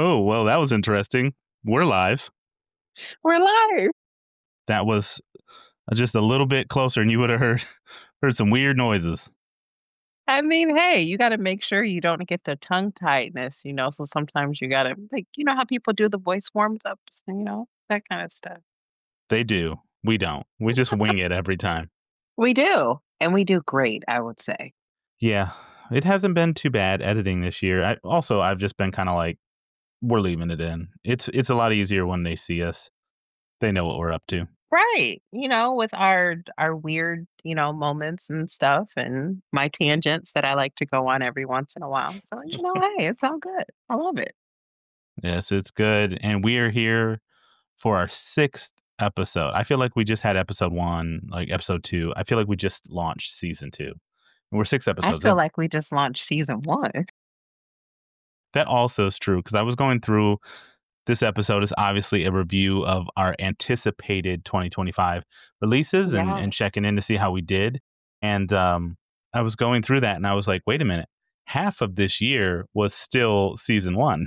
Oh, well, that was interesting. We're live. We're live. That was just a little bit closer, and you would have heard some weird noises. I mean, hey, you got to make sure you don't get the tongue tightness, so sometimes you got to, like, how people do the voice warms ups, that kind of stuff. They do. We don't. We just wing it every time. We do. And we do great, I would say. Yeah, it hasn't been too bad editing this year. I've just been kind of like, we're leaving it in. It's a lot easier when they see us. They know what we're up to. Right. With our weird, moments and stuff and my tangents that I like to go on every once in a while. So, hey, it's all good. I love it. Yes, it's good. And we are here for our 6th episode. I feel like we just had episode 1, like episode 2. I feel like we just launched season 2. And we're 6 I episodes feel in. like we just launched season 1. That also is true because I was going through this episode is obviously a review of our anticipated 2025 releases and Yes. checking in to see how we did. And I was going through that and I was like, wait a minute, half of this year was still season 1.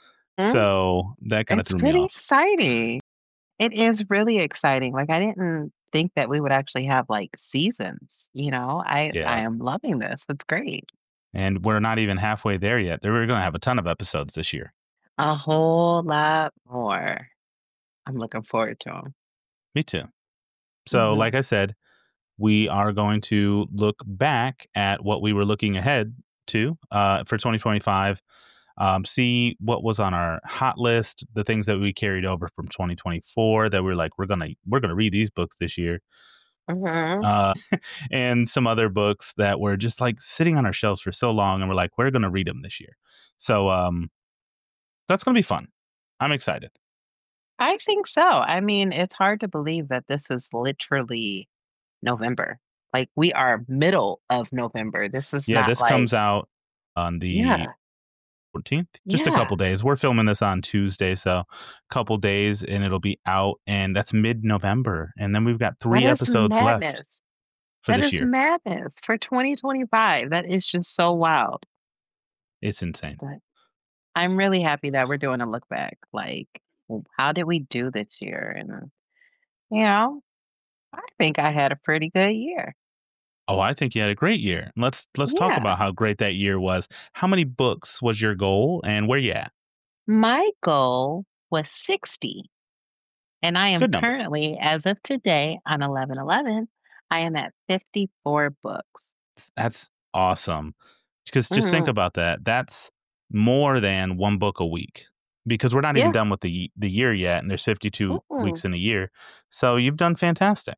So that kind of It's threw me pretty off. exciting. It is really exciting. Like, I didn't think that we would actually have, like, seasons, I Yeah. am loving this. It's great. And we're not even halfway there yet. We're going to have a ton of episodes this year. A whole lot more. I'm looking forward to them. Me too. So, like Mhm. I said, we are going to look back at what we were looking ahead to for 2025. See what was on our hot list, the things that we carried over from 2024 that we're like, we're gonna read these books this year, Mhm. uh, and some other books that were just like sitting on our shelves for so long, and we're like, we're gonna read them this year. So that's gonna be fun. I'm excited. I think so. I mean, it's hard to believe that this is literally November. Like, we are middle of November. This is Yeah, not this like comes out on the Yeah. 14th, just a Yeah. couple days. We're filming this on Tuesday, so a couple days and it'll be out, and that's mid-November, and then we've got That 3 is episodes left madness. for That this is year. madness for 2025. That is just so wild. It's insane. But I'm really happy that we're doing a look back. Like, how did we do this year? And, you know, I think I had a pretty good year. Oh, I think you had a great year. Let's talk Yeah. about how great that year was. How many books was your goal, and where you at? My goal was 60. And I am Good number. currently, as of today, on 11/11, I am at 54 books. That's awesome. Because just think Mhm. about that. That's more than 1 book a week because we're not even Yeah. done with the year yet, and there's 52 Mm-mm. weeks in a year. So you've done fantastic.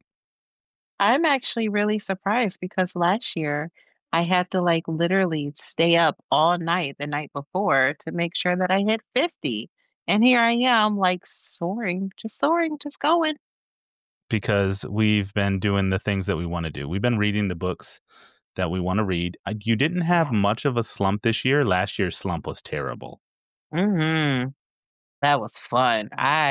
I'm actually really surprised because last year I had to like literally stay up all night the night before to make sure that I hit 50. And here I am, like soaring, just going. Because we've been doing the things that we want to do. We've been reading the books that we want to read. You didn't have Yes. much of a slump this year. Last year's slump was terrible. Hmm. That was fun.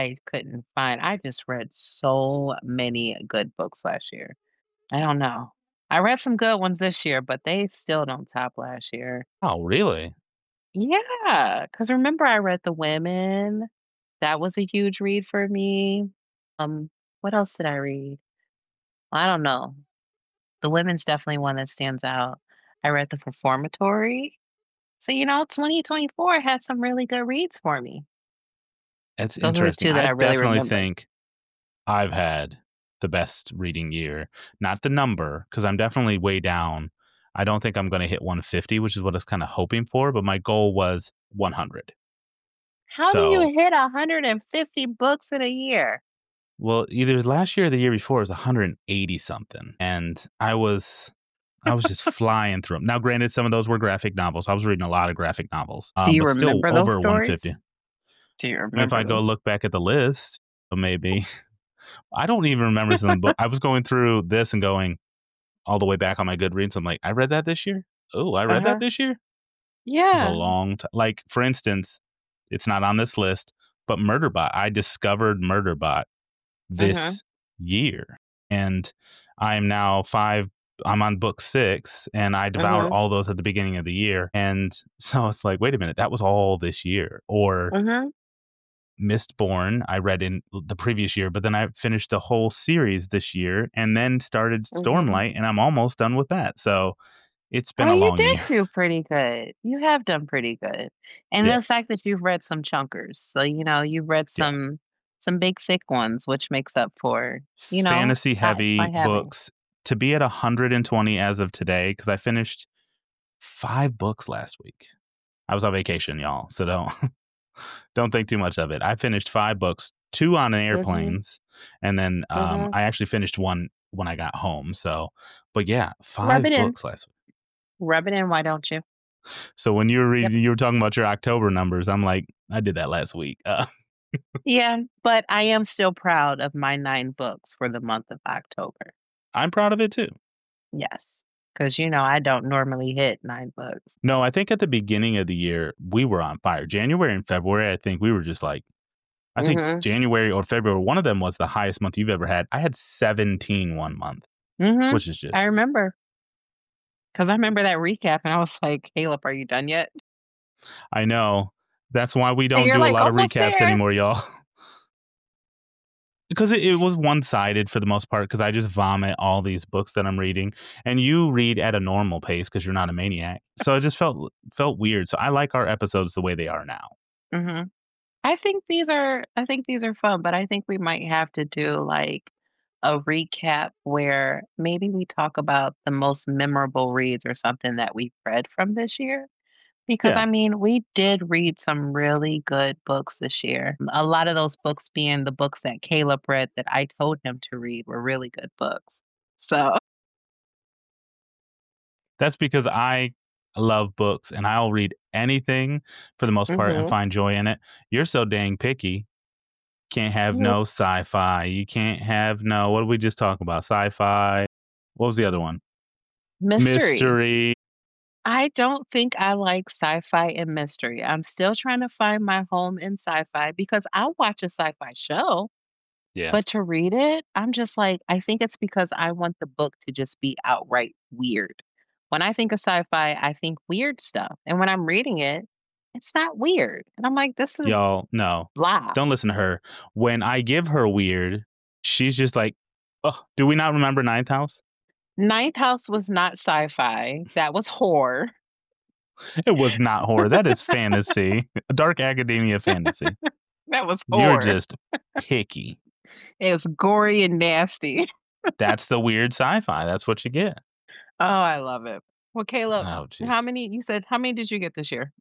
I just read so many good books last year. I don't know. I read some good ones this year, but they still don't top last year. Oh, really? Yeah, because remember I read The Women. That was a huge read for me. Um, what else did I read? I don't know. The Women's definitely one that stands out. I read The Reformatory. So, 2024 had some really good reads for me. It's Those are the interesting. 2 that I I really definitely remember. think I've had the best reading year. Not the number, because I'm definitely way down. I don't think I'm going to hit 150, which is what I was kind of hoping for, but my goal was 100. How do you So, hit 150 books in a year? well, either last year or the year before it was 180 something, and I was just flying through them. Now, granted, some of those were graphic novels. I was reading a lot of graphic novels, Do you but still remember those over 150. stories? Do you If remember I go those? look back at the list, maybe I don't even remember some. But I was going through this and going all the way back on my Goodreads. I'm like, I read that this year. Oh, I read that Uh-huh. this year. It was a Yeah. long time. Like, for instance, it's not on this list, but Murderbot. I discovered Murderbot Mhm. this year, and I am now I'm on book 6, and I devoured Mhm. all those at the beginning of the year. And so it's like, wait a minute, that was all this year. Or Mhm. Mistborn, I read in the previous year, but then I finished the whole series this year and then started Mhm. Stormlight, and I'm almost done with that. So it's been Oh, a you long did year. do pretty good. You have done pretty good. And Yeah. the fact that you've read some chunkers. So, you've read Yeah. some big thick ones, which makes up for, Fantasy by heavy having. books to be at 120 as of today, because I finished 5 books last week. I was on vacation, y'all, so don't think too much of it. I finished 5 books, 2 on Mhm. airplanes, and then Mhm. I actually finished one when I got home. So, but yeah, Rub 5 it in. books last week. Rub it in, why don't you? So when you were Yep. reading, you were talking about your October numbers. I'm like, I did that last week. Yeah, but I am still proud of my 9 books for the month of October. I'm proud of it too. Yes, because I don't normally hit 9 books. No, I think at the beginning of the year we were on fire. January and February, I think we were just like, I think Mhm. January or February, one of them was the highest month you've ever had. I had 17 one month, Mhm. which is I just, remember, because I remember that recap, and I was like, "Caleb, are you done yet?" I know. That's why we And don't you're do a like, lot of "Almost recaps there." anymore, y'all. Because it was one sided for the most part, because I just vomit all these books that I'm reading, and you read at a normal pace because you're not a maniac. So it just felt weird. So I like our episodes the way they are now. Mhm. I think these are fun, but I think we might have to do, like, a recap where maybe we talk about the most memorable reads or something that we've read from this year. Because, Yeah. I mean, we did read some really good books this year. A lot of those books being the books that Caleb read that I told him to read were really good books. So That's because I love books and I'll read anything for the most part and Mhm. find joy in it. You're so dang picky. Can't have Mhm. no sci-fi. You can't have no, what did we just talk about? Sci-fi. What was the other one? Mystery. Mystery. I don't think I like sci-fi and mystery. I'm still trying to find my home in sci-fi because I'll watch a sci-fi show, Yeah. but to read it, I'm just like, I think it's because I want the book to just be outright weird. When I think of sci-fi, I think weird stuff. And when I'm reading it, it's not weird. And I'm like, this is Y'all, no. blah. Don't listen to her. When I give her weird, she's just like, oh, do we not remember Ninth House? Ninth House was not sci-fi. That was horror. It was not horror. That is fantasy. Dark academia fantasy. That was You're horror. just picky. It was gory and nasty. That's the weird sci-fi. That's what you get. Oh, I love it. Well, Caleb, Oh, jeez. how many did you get this year?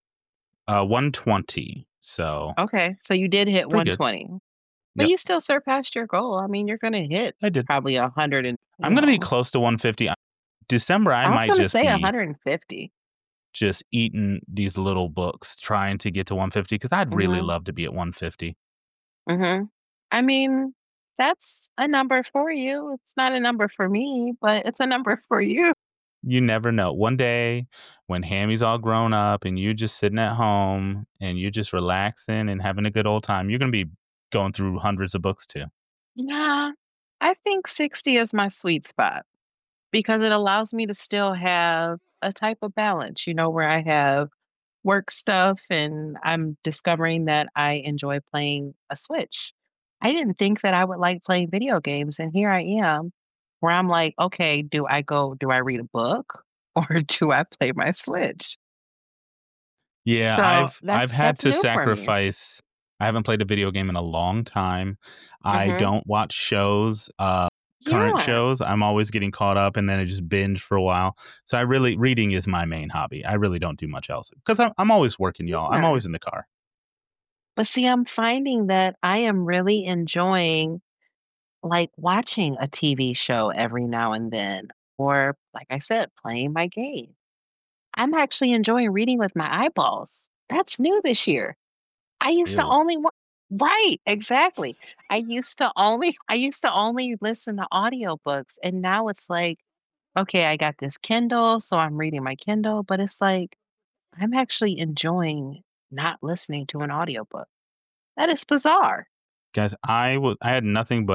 120. So Okay, so you did hit pretty good. 120, but Yep, you still surpassed your goal. I mean, you're gonna hit I did. probably 100 and, I'm gonna be close to 150. December, I I was might gonna just say be 150. just eating these little books, trying to get to 150 because I'd really Mhm, love to be at 150. mhm. I mean, that's a number for you. It's not a number for me, but it's a number for you. You never know. One day when Hammy's all grown up and you just sitting at home and you just relaxing and having a good old time, you're gonna be going through hundreds of books too. Nah, I think 60 is my sweet spot because it allows me to still have a type of balance, where I have work stuff and I'm discovering that I enjoy playing a Switch. I didn't think that I would like playing video games, and here I am where I'm like, okay, do I read a book or do I play my Switch? Yeah, So I've that's had that's to new for me. sacrifice. I haven't played a video game in a long time. I Mhm. don't watch shows, current Yeah. shows. I'm always getting caught up and then I just binge for a while. So I really reading is my main hobby. I really don't do much else because I'm always working, y'all. I'm Yeah. always in the car. But see, I'm finding that I am really enjoying like watching a TV show every now and then, or like I said, playing my game. I'm actually enjoying reading with my eyeballs. That's new this year. I used to Really? only wa Right, exactly. I used to only listen to audiobooks, and now it's like, okay, I got this Kindle, so I'm reading my Kindle, but it's like, I'm actually enjoying not listening to an audiobook. That is bizarre. Guys, I had nothing but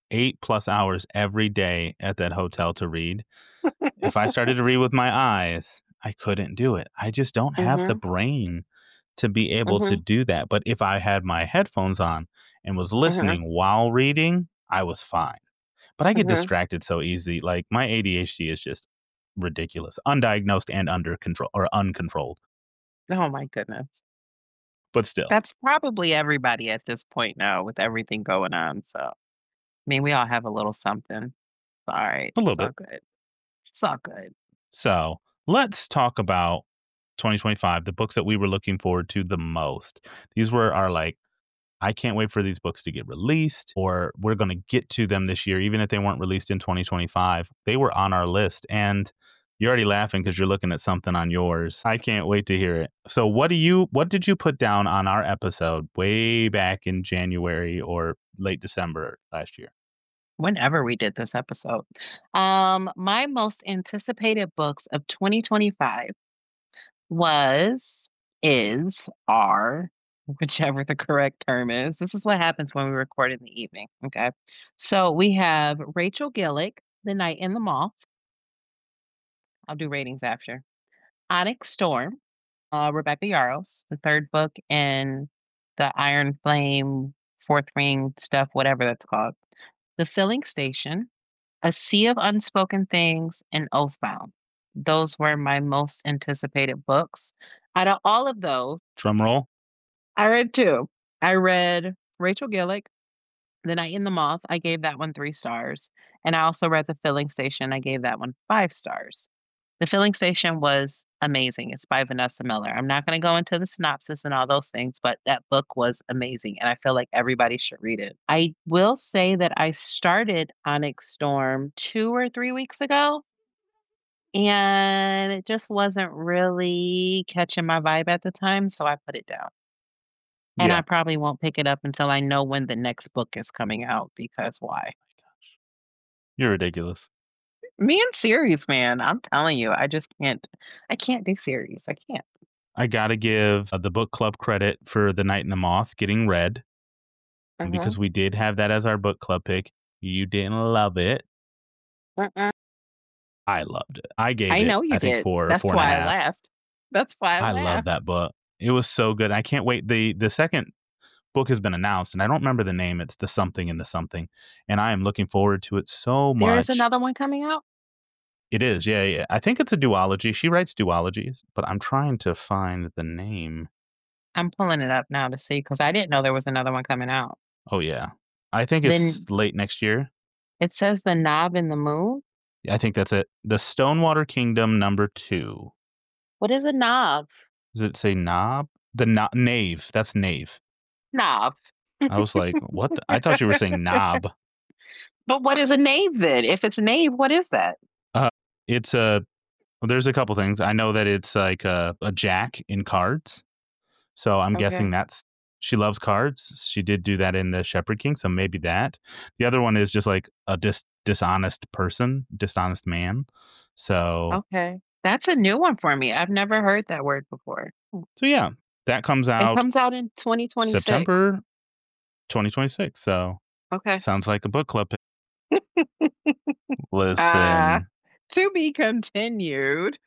8+ hours every day at that hotel to read. If I started to read with my eyes, I couldn't do it. I just don't have the Mhm. brain to be able to Mhm. do that. But if I had my headphones on and was Mhm. listening while reading, I was fine. But I get Mhm. distracted so easy. Like my ADHD is just ridiculous, undiagnosed and under control or uncontrolled. Oh my goodness. But still, That's probably everybody at this point now with everything going on, so, I mean, we all have a little something. It's alright. a little It's all bit. good. It's all good. So let's talk about 2025, the books that we were looking forward to the most. These were our like, I can't wait for these books to get released, or we're going to get to them this year, even if they weren't released in 2025. They were on our list, and you're already laughing because you're looking at something on yours. I can't wait to hear it. So, what did you put down on our episode way back in January or late December last year? Whenever we did this episode. My most anticipated books of 2025 was, is, are, whichever the correct term is. This is what happens when we record in the evening, okay? So we have Rachel Gillick, The Night and the Moth. I'll do ratings after. Onyx Storm, Rebecca Yarros, the third book in the Iron Flame, Fourth Ring stuff, whatever that's called. The Filling Station, A Sea of Unspoken Things, and Oathbound. Those were my most anticipated books. Out of all of those, Drum roll. I read 2. I read Rachel Gillick, The Night in the Moth. I gave that one 3 stars, and I also read The Filling Station. I gave that one 5 stars. The Filling Station was amazing. It's by Vanessa Miller. I'm not gonna go into the synopsis and all those things, but that book was amazing, and I feel like everybody should read it. I will say that I started Onyx Storm 2 or 3 weeks ago, and it just wasn't really catching my vibe at the time, so I put it down. And I Yeah, probably won't pick it up until I know when the next book is coming out because why? you're ridiculous. Me and series, man, I'm telling you, I can't do series. I can't. I got to give the book club credit for The Night and the Moth getting read Mhm. because we did have that as our book club pick. You didn't love it. Mm-mm. I loved it. I gave I it, know you I think, did. That's four and a why I half. laughed. That's why I I love laughed. that book. It was so good. I can't wait. The second book has been announced, and I don't remember the name. It's the something in the something, and I am looking forward to it so There is much. another one coming out? It is, yeah, yeah. I think it's a duology. She writes duologies, but I'm trying to find the name. I'm pulling it up now to see because I didn't know there was another one coming out. Oh yeah, I think it's Then late next year. it says The Knob in the Moon? I think that's it. The Stonewater Kingdom #2. What is a knob? Does it say knob? Knave. That's knave. Knob. I was like, what? I thought you were saying knob. But what is a knave then? If it's knave, what is that? Uh, it's a. Well, there's a couple things. I know that it's like a jack in cards. So I'm Okay. guessing that's she loves cards. She did do that in the Shepherd King, so maybe that. The other one is just like a dishonest person, dishonest man. So Okay. That's a new one for me. I've never heard that word before. so yeah, that comes It out comes out in 2026. September 2026. So Okay. sounds like a book club pick. Uh, Listen, to be continued.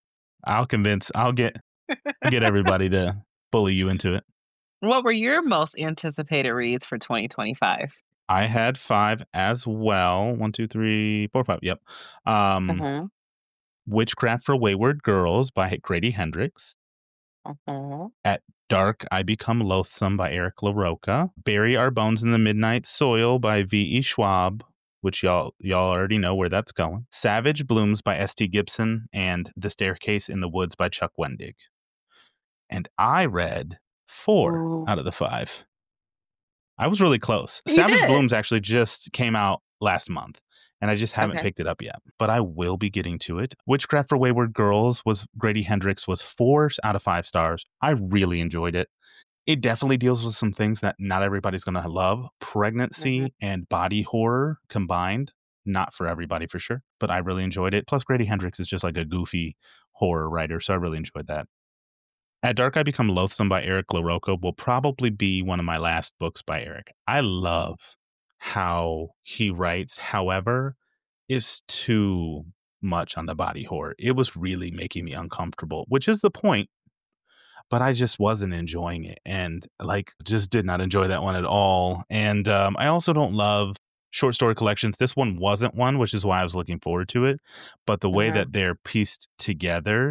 I'll get everybody to bully you into it. What were your most anticipated reads for 2025? I had 5 as well. 1, 2, 3, 4, 5. Yep. Mhm. Witchcraft for Wayward Girls by Grady Hendrix. Mhm. At Dark, I Become Loathsome by Eric LaRocca. Bury Our Bones in the Midnight Soil by V.E. Schwab, which y'all already know where that's going. Savage Blooms by S.T. Gibson, and The Staircase in the Woods by Chuck Wendig. And I read 4 Ooh. out of the 5. I was really close. You Savage did. Blooms actually just came out last month, and I just haven't Okay. picked it up yet, but I will be getting to it. Witchcraft for Wayward Girls was Grady Hendrix was 4 out of 5 stars. I really enjoyed it. It definitely deals with some things that not everybody's going to love. Mhm. Pregnancy and body horror combined. Not for everybody for sure, but I really enjoyed it. Plus, Grady Hendrix is just like a goofy horror writer, so I really enjoyed that. At Dark, I Become Loathsome by Eric LaRocca will probably be one of my last books by Eric. I love how he writes. However, it's too much on the body horror. It was really making me uncomfortable, which is the point, but I just wasn't enjoying it, and, like, just did not enjoy that one at all, and, I also don't love short story collections. This one wasn't one, which is why I was looking forward to it, but the way Mhm. that they're pieced together,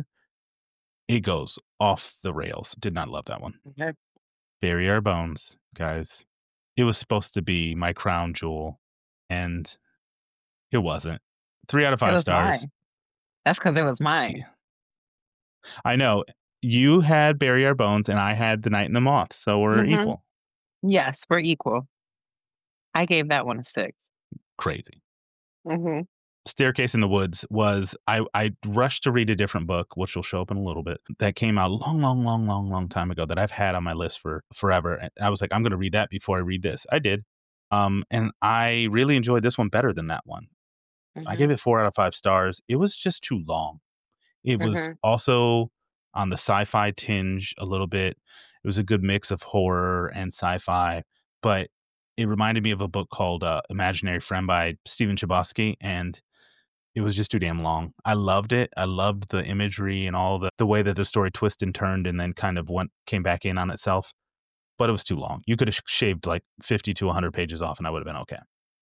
it goes off the rails. Did not love that one. Okay. Bury Our Bones, guys. It was supposed to be my crown jewel, and it wasn't. 3 out of It 5 was stars. mine. That's because it was mine. Yeah. I know. You had Bury Our Bones, and I had The Night and the Moth, so we're Mhm. equal. Yes, we're equal. I gave that one a 6. Crazy. Mhm. Staircase in the Woods was I rushed to read a different book, which will show up in a little bit, that came out long, long, long, long, long time ago that I've had on my list for forever, and I was like, "I'm gonna read that before I read this." I did, and I really enjoyed this one better than that one. I gave Mhm. it 4 out of 5 stars. It was just too long. It was Mhm. also on the sci-fi tinge a little bit. It was a good mix of horror and sci-fi, but it reminded me of a book called, Imaginary Friend by Stephen Chbosky, and it was just too damn long. I loved it. I loved the imagery and all the way that the story twisted and turned and then kind of came back in on itself, but it was too long. You could have shaved like 50 to 100 pages off and I would have been okay.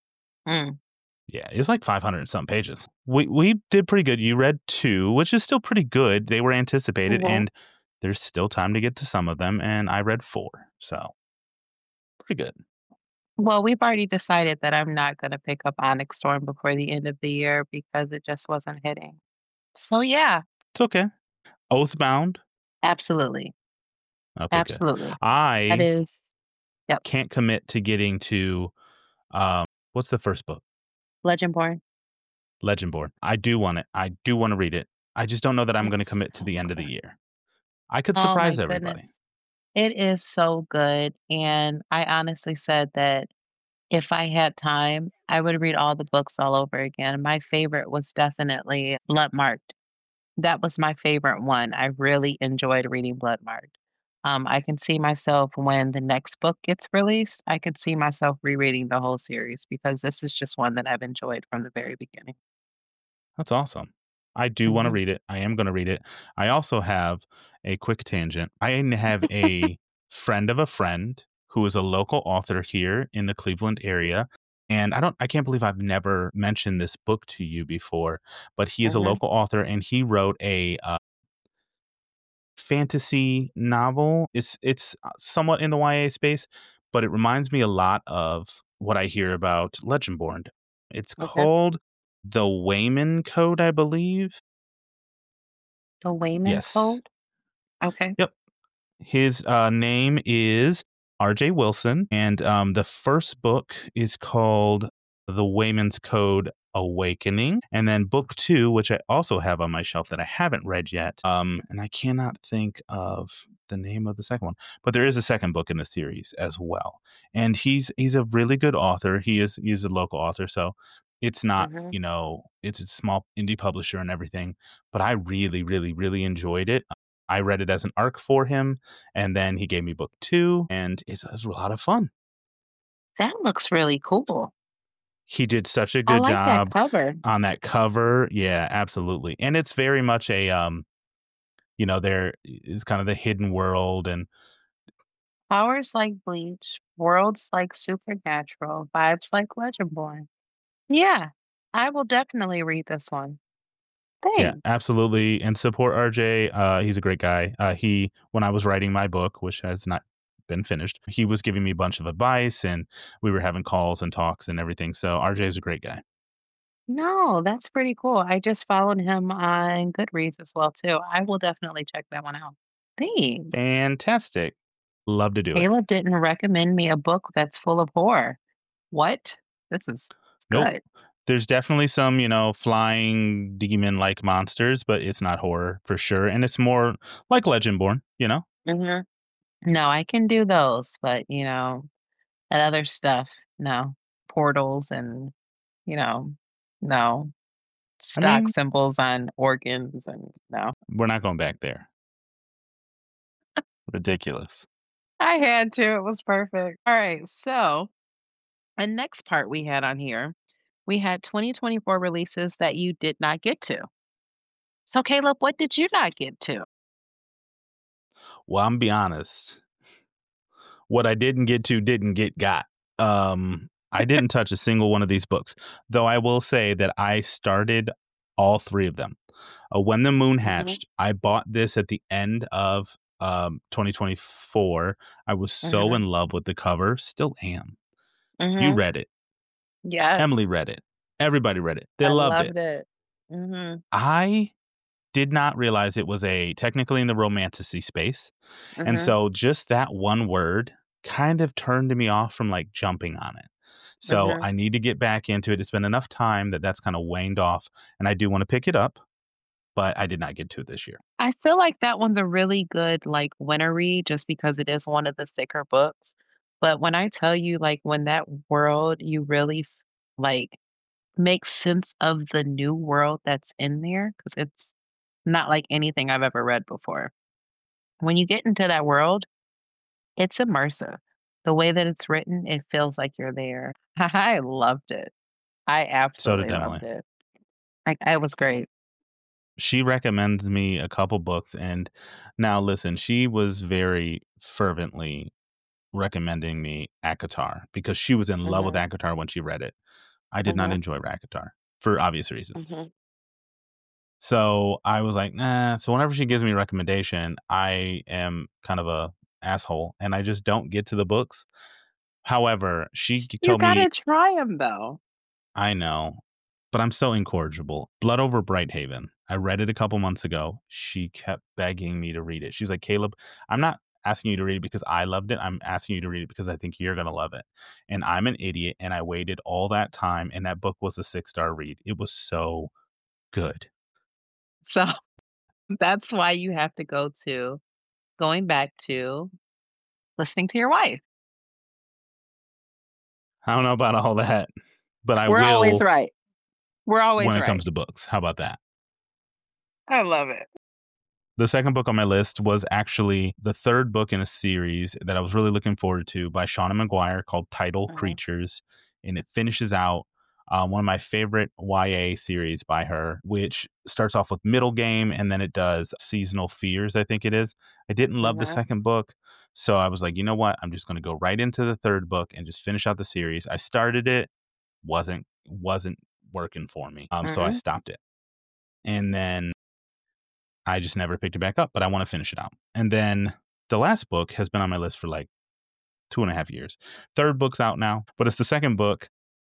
Mm. Yeah, it's like 500 and some pages. We did pretty good. You read 2, which is still pretty good. They were anticipated, Mhm. and there's still time to get to some of them, and I read 4, so pretty good. Well, we've already decided that I'm not gonna pick up Onyx Storm before the end of the year because it just wasn't hitting. So, yeah, It's okay. Oathbound? absolutely. Okay, good. Absolutely. That I is yep, can't commit to getting to, what's the first book? Legendborn. Legendborn. I do want it. I do wanna read it. I just don't know that I'm gonna It's commit to so the end of the good. year. I could Oh my surprise goodness. everybody. It is so good, and I honestly said that if I had time, I would read all the books all over again. My favorite was definitely Bloodmarked. That was my favorite one. I really enjoyed reading Bloodmarked. I can see myself when the next book gets released, I could see myself rereading the whole series because this is just one that I've enjoyed from the very beginning. That's awesome. I do wanna Mhm. read it. I am gonna read it. I also have a quick tangent. Have a friend of a friend who is a local author here in the Cleveland area, and I can't believe I've never mentioned this book to you before, but he is a Mhm. local author, and he wrote a, fantasy novel. It's somewhat in the YA space, but it reminds me a lot of what I hear about Legendborn. It's Okay. called The Wayman Code, I believe. The Wayman Yes. Code? Okay. Yep. His name is R.J. Wilson, and the first book is called The Wayman's Code Awakening. And then book 2, which I also have on my shelf that I haven't read yet, and I cannot think of the name of the second one, but there is a second book in the series as well. And he's a really good author. He's a local author, so it's not, Mhm. it's a small indie publisher and everything, but I really, really, really enjoyed it. I read it as an arc for him, and then he gave me book 2, and it's a lot of fun. That looks really cool. He did such a I good like that job cover. on that cover. Yeah, absolutely. And it's very much a, there is kind of the hidden world and Powers like Bleach, worlds like Supernatural, vibes like Legendborn. Yeah, I will definitely read this one. yeah, Thanks. absolutely. And support RJ. He's a great guy. When I was writing my book, which has not been finished, he was giving me a bunch of advice and we were having calls and talks and everything. So RJ is a great guy. No, that's pretty cool. I just followed him on Goodreads as well too. I will definitely check that one out. Thanks. Fantastic. Love to do it. Caleb didn't recommend me a book that's full of horror. What? This is it's Nope. good. There's definitely some, flying demon-like monsters, but it's not horror for sure, and it's more like Legendborn. Hmm. No, I can do those, but that other stuff, no. Portals and, you know, no. I Stock mean, symbols on organs and no. we're not going back there. Ridiculous. I had to. It was perfect. All right. So And next part we had on here, we had 2024 releases that you did not get to. So, Caleb, what did you not get to? Well, I'm be honest. What I didn't get to didn't get got. I didn't touch a single one of these books, though I will say that I started all three of them. When the Moon Mhm, Hatched, I bought this at the end of 2024. I was so mhm, in love with the cover, still am. You mhm. read it. Yes, Emily read it. Everybody read it. They I loved it. loved it. Mhm, I did not realize it was a technically in the romanticy space. And mhm, so just that one word kind of turned me off from like jumping on it. So mhm. I need to get back into it. It's been enough time that that's kind of waned off and I do want to pick it up, but I did not get to it this year. I feel like that one's a really good, like, winter read just because it is one of the thicker books. But when I tell you, like, when that world, you really, like, make sense of the new world that's in there, because it's not like anything I've ever read before. When you get into that world, it's immersive. The way that it's written, it feels like you're there. I loved it. I So did absolutely Emily. loved it. Like, it was great. She recommends me a couple books. And now, listen, she was very fervently recommending me Akatar because she was in love with Mhm, Akatar when she read it. I did not mhm, enjoy Akatar for obvious reasons. mhm. So I was like, nah. So whenever she gives me a recommendation, I am kind of a asshole and I just don't get to the books. However, You told me, gotta try them though. I know, but I'm so incorrigible. Blood Over Brighthaven. I read it a couple months ago. She kept begging me to read it. She's like, Caleb, I'm not asking you to read it because I loved it. I'm asking you to read it because I think you're going to love it. And I'm an idiot. And I waited all that time. And that book was a 6-star read. It was so good. So that's why you have to going back to listening to your wife. I don't know about all that, but I We're always will right. We're always when it right. comes to books. How about that? I love it. The second book on my list was actually the third book in a series that I was really looking forward to by Shauna McGuire called Tidal Mhm, Creatures. And it finishes out one of my favorite YA series by her, which starts off with Middle Game and then it does Seasonal Fears, I think it is. I didn't love the mhm, second book. So I was like, you know what? I'm just going to go right into the third book and just finish out the series. I started it, wasn't working for me. So I mhm. stopped it. And then I just never picked it back up, but I want to finish it out. And then the last book has been on my list for like 2.5 years. Third book's out now, but it's the second book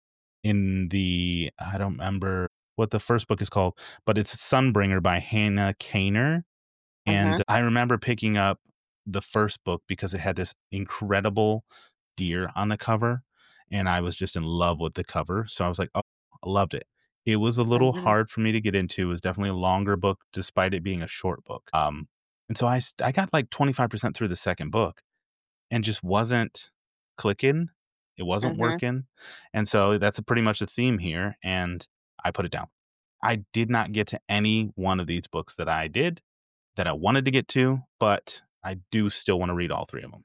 in the, I don't remember what the first book is called, but it's Sunbringer by Hannah Kaner. And Mhm, I remember picking up the first book because it had this incredible deer on the cover. And I was just in love with the cover. So I was like, oh, I loved it. It was a little mhm, hard for me to get into. It was definitely a longer book, despite it being a short book. And so I got like 25% through the second book and just wasn't clicking. It wasn't mhm. working. And so that's pretty much the theme here. And I put it down. I did not get to any one of these books that I wanted to get to, but I do still want to read all three of them.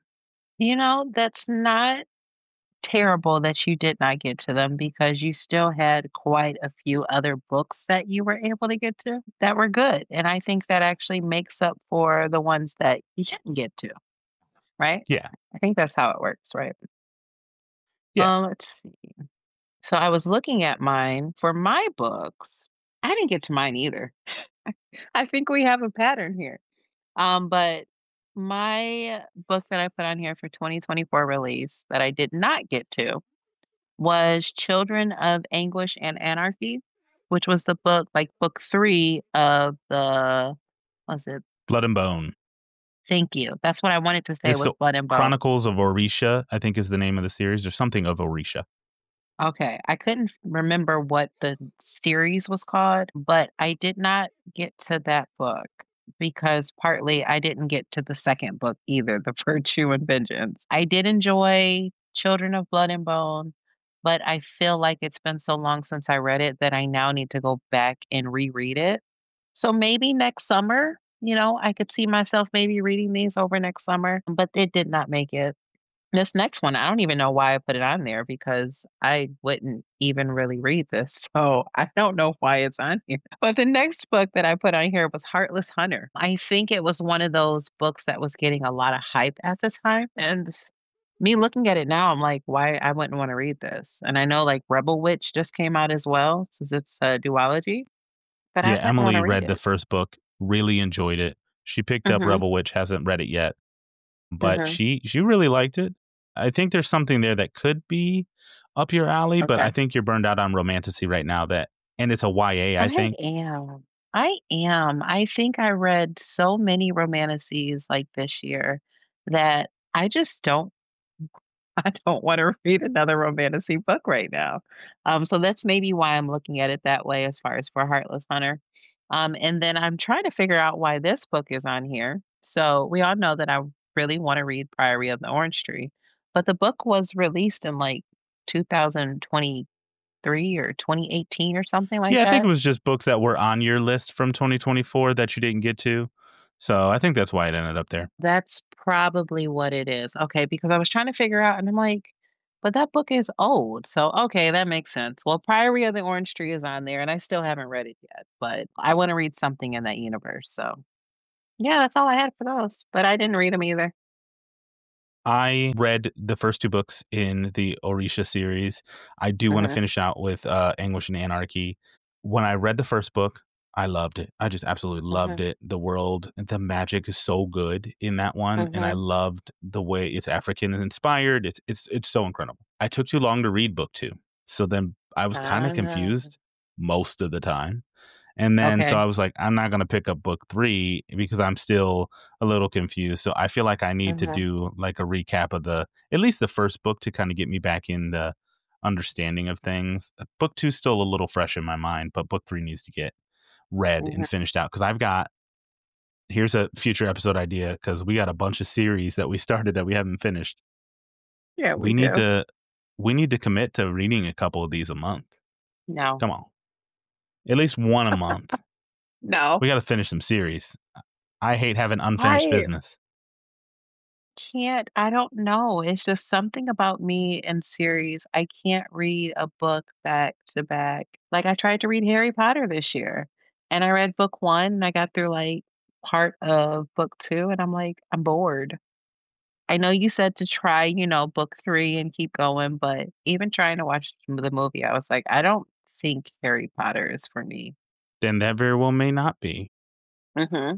That's not terrible that you did not get to them because you still had quite a few other books that you were able to get to that were good, and I think that actually makes up for the ones that you didn't get to, right? Yeah. I think that's how it works, right? Yeah. Let's see. So I was looking at mine. For my books, I didn't get to mine either. I think we have a pattern here. But my book that I put on here for 2024 release that I did not get to was Children of Anguish and Anarchy, which was the book, like book 3 of the was it? Blood and Bone. Thank you. That's what I wanted to say It's was the Blood and Bone. Chronicles of Orisha, I think is the name of the series, or something of Orisha. Okay, I couldn't remember what the series was called, but I did not get to that book because partly I didn't get to the second book either, The Virtue and Vengeance. I did enjoy Children of Blood and Bone, but I feel like it's been so long since I read it that I now need to go back and reread it. So maybe next summer, I could see myself maybe reading these over next summer, but it did not make it. This next one, I don't even know why I put it on there because I wouldn't even really read this. So I don't know why it's on here. But the next book that I put on here was Heartless Hunter. I think it was one of those books that was getting a lot of hype at the time. And me looking at it now, I'm like, why I wouldn't want to read this. And I know like Rebel Witch just came out as well, since it's a duology, but I Yeah, wouldn't want Emily to read read the it. first book, really enjoyed it. She picked up Mm-hmm. Rebel Witch, hasn't read it yet, but Mm-hmm. she really liked it. I think there's something there that could be up your alley, but I Okay. think you're burned out on romantasy right now. That and it's a YA, I I think. am. I am. I think I read so many romances like this year that I just don't I don't wanna read another romantasy book right now. So that's maybe why I'm looking at it that way as far as for Heartless Hunter. And then I'm trying to figure out why this book is on here. So we all know that I really want to read Priory of the Orange Tree, but the book was released in like 2023 or 2018 or something like Yeah, I think it that. was just books that were on your list from 2024 that you didn't get to. So I think that's why it ended up there. That's probably what it is. Okay, because I was trying to figure out and I'm like, but that book is old. So okay, that makes sense. Well, Priory of the Orange Tree is on there and I still haven't read it yet, but I want to read something in that universe. So yeah, that's all I had for those. But I didn't read them either. I read the first two books in the Orisha series. I do want to Mhm. finish out with Anguish and Anarchy. When I read the first book, I loved it. I just absolutely loved Mhm. it. The world, the magic is so good in that one, and I Mhm. loved the way it's African inspired. It's so incredible. I took too long to read book two, so then I was kind of I know. confused most of the time. And then so Okay. I was like, I'm not going to pick up book three because I'm still a little confused. So I feel like I need to Mhm. do like a recap of the at least the first book to kind of get me back in the understanding of things. Book two's still a little fresh in my mind, but book three needs to get read Mhm. and finished out because I've got here's a future episode idea because we got a bunch of series that we started that we haven't finished. Yeah, we We need do. to we need to commit to reading a couple of these a month. No. Come on. At least one a month. No. We got to finish some series. I hate having unfinished I business. I don't know. It's just something about me and series. I can't read a book back to back. Like I tried to read Harry Potter this year and I read book 1 and I got through like part of book 2 and I'm like, I'm bored. I know you said to try, book 3 and keep going, but even trying to watch the movie, I was like, I don't think Harry Potter is for me. Then that very well may not be. Mhm.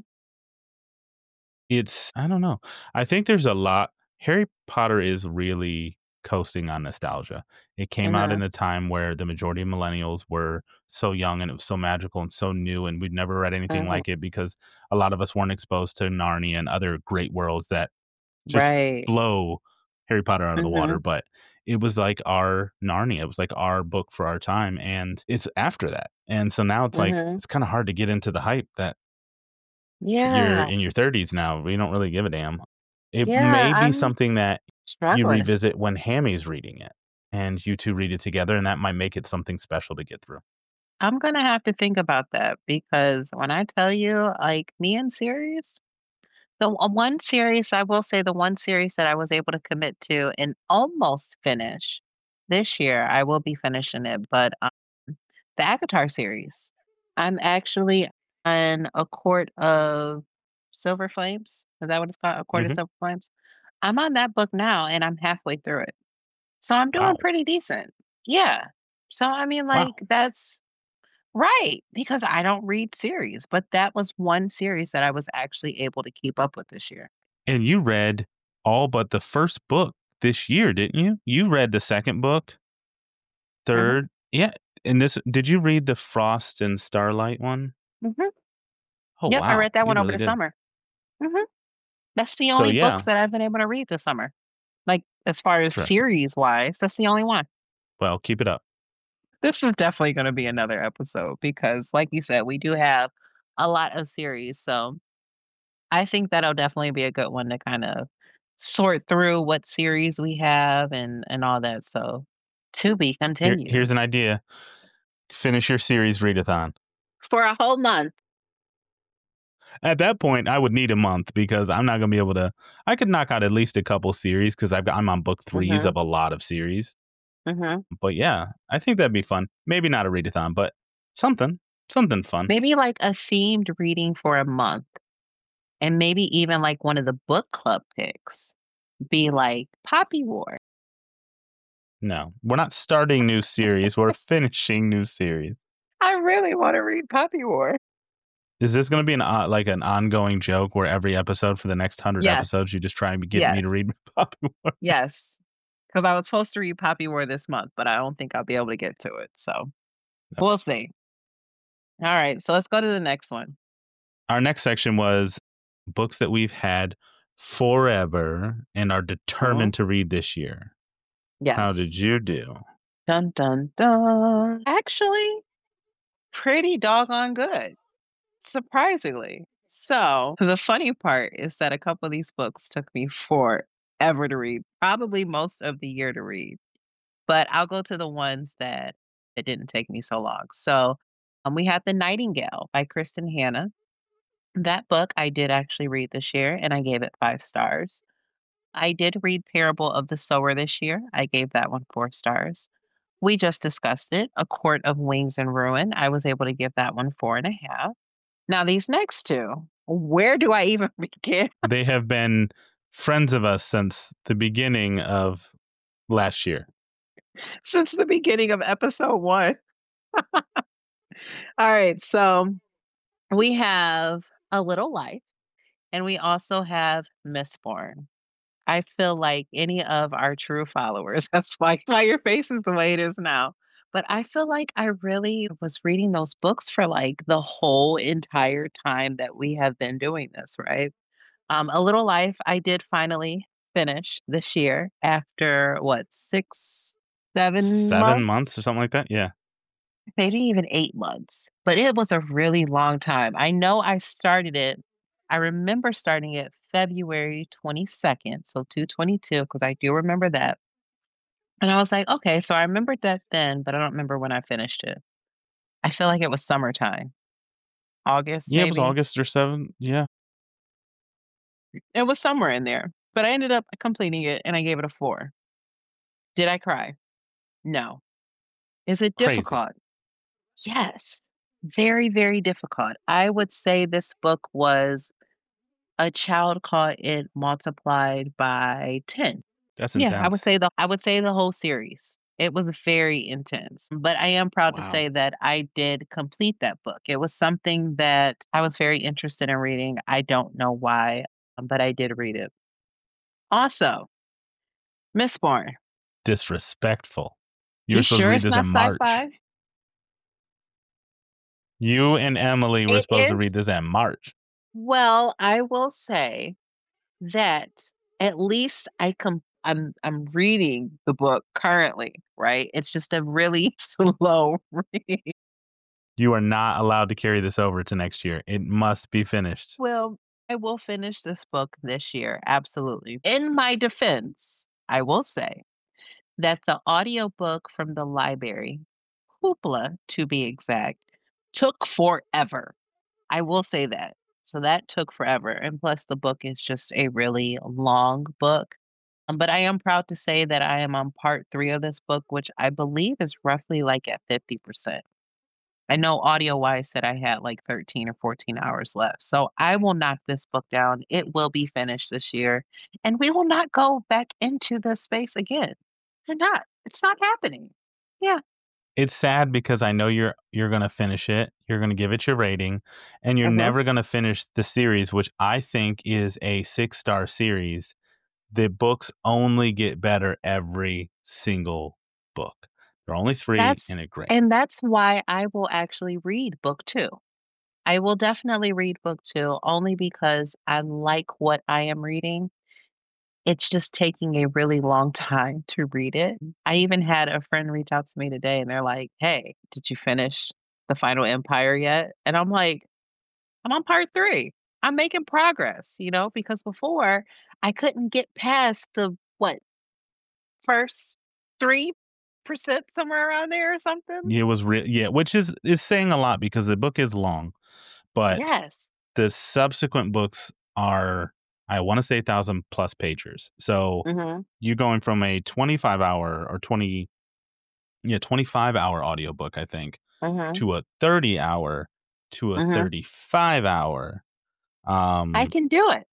It's I don't know. I think there's a lot Harry Potter is really coasting on nostalgia. It came out in Mhm. a time where the majority of millennials were so young and it was so magical and so new and we'd never read anything Mhm. like it because a lot of us weren't exposed to Narnia and other great worlds that just Right. blow Harry Potter out of the water, Mhm. but it was like our Narnia. It was like our book for our time and it's after that. And so now it's like Mhm. it's kind of hard to get into the hype that you're Yeah. in your 30s now. We don't really give a damn. It Yeah, may be I'm something that you struggling. revisit when Hammy's reading it and you 2 read it together, and that might make it something special to get through. I'm gonna have to think about that because when I tell you, like, me and series, one series, I will say the one series that I was able to commit to and almost finish this year, I will be finishing it, but, the ACOTAR series. I'm actually on A Court of Silver Flames. Is that what it's called? A Court of Mhm. Silver Flames? I'm on that book now, and I'm halfway through it. So I'm doing Wow. pretty decent. Yeah. So, I mean, like, Wow. that's right, because I don't read series, but that was one series that I was actually able to keep up with this year. And you read all but the first book this year, didn't you? You read the 2nd book, Mhm, 3rd yeah, and this did you read the Frost and Starlight one? mhm. Oh, Yep, I wow. read that You one over really the did. summer. Mhm. That's the So, only yeah, books that I've been able to read this summer. Like, as far as interesting. series-wise, that's the only one. Well, keep it up. This is definitely gonna be another episode because, like you said, we do have a lot of series, so I think that'll definitely be a good one to kind of sort through what series we have and all that, so to be Here's continued. an idea. Finish your series readathon. For a whole month. At that point, I would need a month because I'm not gonna be able to. I could knock out at least a couple series because I'm on book threes Mhm. of a lot of series. Mhm. But yeah, I think that'd be fun. Maybe not a readathon, but something, something fun. Maybe like a themed reading for a month, and maybe even like one of the book club picks be like Poppy War. No, we're not starting new series. We're finishing new series. I really want to read Poppy War. Is this going to be like an ongoing joke where every episode for the next 100 Yes. episodes you just try and get me to Yes. read Poppy War? Yes. Because I was supposed to read Poppy War this month, but I don't think I'll be able to get to it. So we'll see. All right. So let's go to the next one. Our next section was books that we've had forever and are Mhm. determined to read this year. How did Yes. you do? Dun dun dun. Actually, pretty doggone good. Surprisingly. So, the funny part is that a couple of these books took me forever to read, probably most of the year to read, but I'll go to the ones that it didn't take me so long. So, we have The Nightingale by Kristen Hanna. That book I did actually read this year, and I gave it 5 stars. I did read Parable of the Sower this year. I gave that one 4 stars. We just discussed it, A Court of Wings and Ruin. I was able to give that one 4.5. Now these next 2, where do I even begin? They have been friends of us since the beginning of last year. Since the beginning of episode 1. Alright, so we have A Little Life, and we also have Mistborn. I feel like any of our true followers, that's why your face is the way it is now. But I feel like I really was reading those books for, like, the whole entire time that we have been doing this, right? A Little Life, I did finally finish this year after what, 6, 7 7 months months? or something like that? Yeah. Maybe even 8 months, but it was a really long time. I know I remember starting it February 22nd, so 2/22, because I do remember that, and I was like, "Okay," so I remembered that then, but I don't remember when I finished it. I feel like it was summertime. August, Yeah, it was maybe? August or 7. Yeah. It was somewhere in there, but I ended up completing it, and I gave it a 4. Did I cry? No. Is it Crazy. difficult? Yes. Very, very difficult. I would say this book was a child caught it multiplied by 10. That's Yeah, intense. I would say the whole series. It was very intense, but I am proud to Wow. say that I did complete that book. It was something that I was very interested in reading. I don't know why, but I did read it. Also, Mistborn. Disrespectful. You You were supposed to sure read it's this in not March. sci-fi? You and Emily were It supposed to read is. this in March. Well, I will say that at least I'm reading the book currently, right? It's just a really slow read. You are not allowed to carry this over to next year. It must be finished. Well, I will finish this book this year, absolutely. In my defense, I will say that the audiobook from the library, Hoopla to be exact, took forever. I will say that. So that took forever, and plus the book is just a really long book. But I am proud to say that I am on part 3 of this book, which I believe is roughly, like, at 50%. I know audio-wise that I had, like, 13 or 14 hours left, so I will knock this book down. It will be finished this year, and we will not go back into the space again. We're not. It's not happening. Yeah. It's sad because I know you're gonna finish it. You're gonna give it your rating, and you're Mhm. never gonna finish the series, which I think is a 6-star series. The books only get better every single book. There are only 3 That's and they're great. and that's why I will actually read book 2. I will definitely read book 2 only because I like what I am reading. It's just taking a really long time to read it. I even had a friend reach out to me today and they're like, "Hey, did you finish The Final Empire yet?" And I'm like, "I'm on part 3. I'm making progress," because before I couldn't get past the what, first 3%, somewhere around there or something? It was yeah, which is saying a lot because the book is long, but Yes. The subsequent books are, I want to say, 1,000+ pagers. So Mhm. you're going from a 25-hour or 20, yeah, 25-hour audiobook, I think, Mhm. to a 30-hour to a Mhm. 35-hour. I can do it.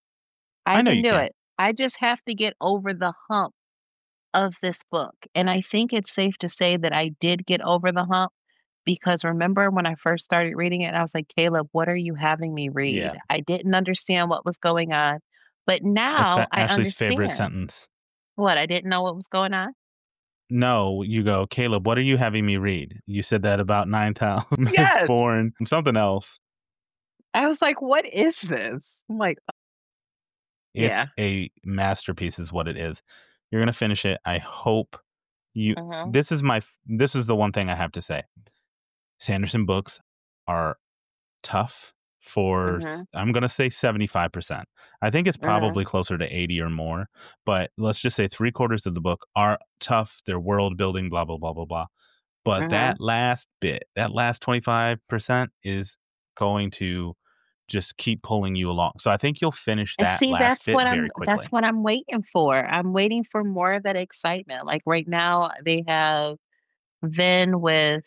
I I know can you do can. it. I just have to get over the hump of this book, and I think it's safe to say that I did get over the hump because remember when I first started reading it, I was like, "Caleb, what are you having me Yeah. read?" I didn't understand what was going on, but That's now I Ashley's favorite understand. sentence. What, I didn't know what was going on? No, you go, "Caleb, what are you having me read?" You said that about 9,000 Yes. Mistborn, something else. I was like, "What is this?" I'm like, It's yeah. a masterpiece is what it is. You're gonna finish it. I hope you Mhm. this is the one thing I have to say. Sanderson books are tough for Mhm. I'm gonna say 75%. I think it's Mhm. probably closer to 80 or more, but let's just say 3/4 of the book are tough. They're world building, blah, blah, blah, blah, blah. But Mhm. that last bit, that last 25% is going to just keep pulling you along. So I think you'll finish And that see, last bit very that's quickly. what I'm waiting for. I'm waiting for more of that excitement. Like right now, they have Vin with,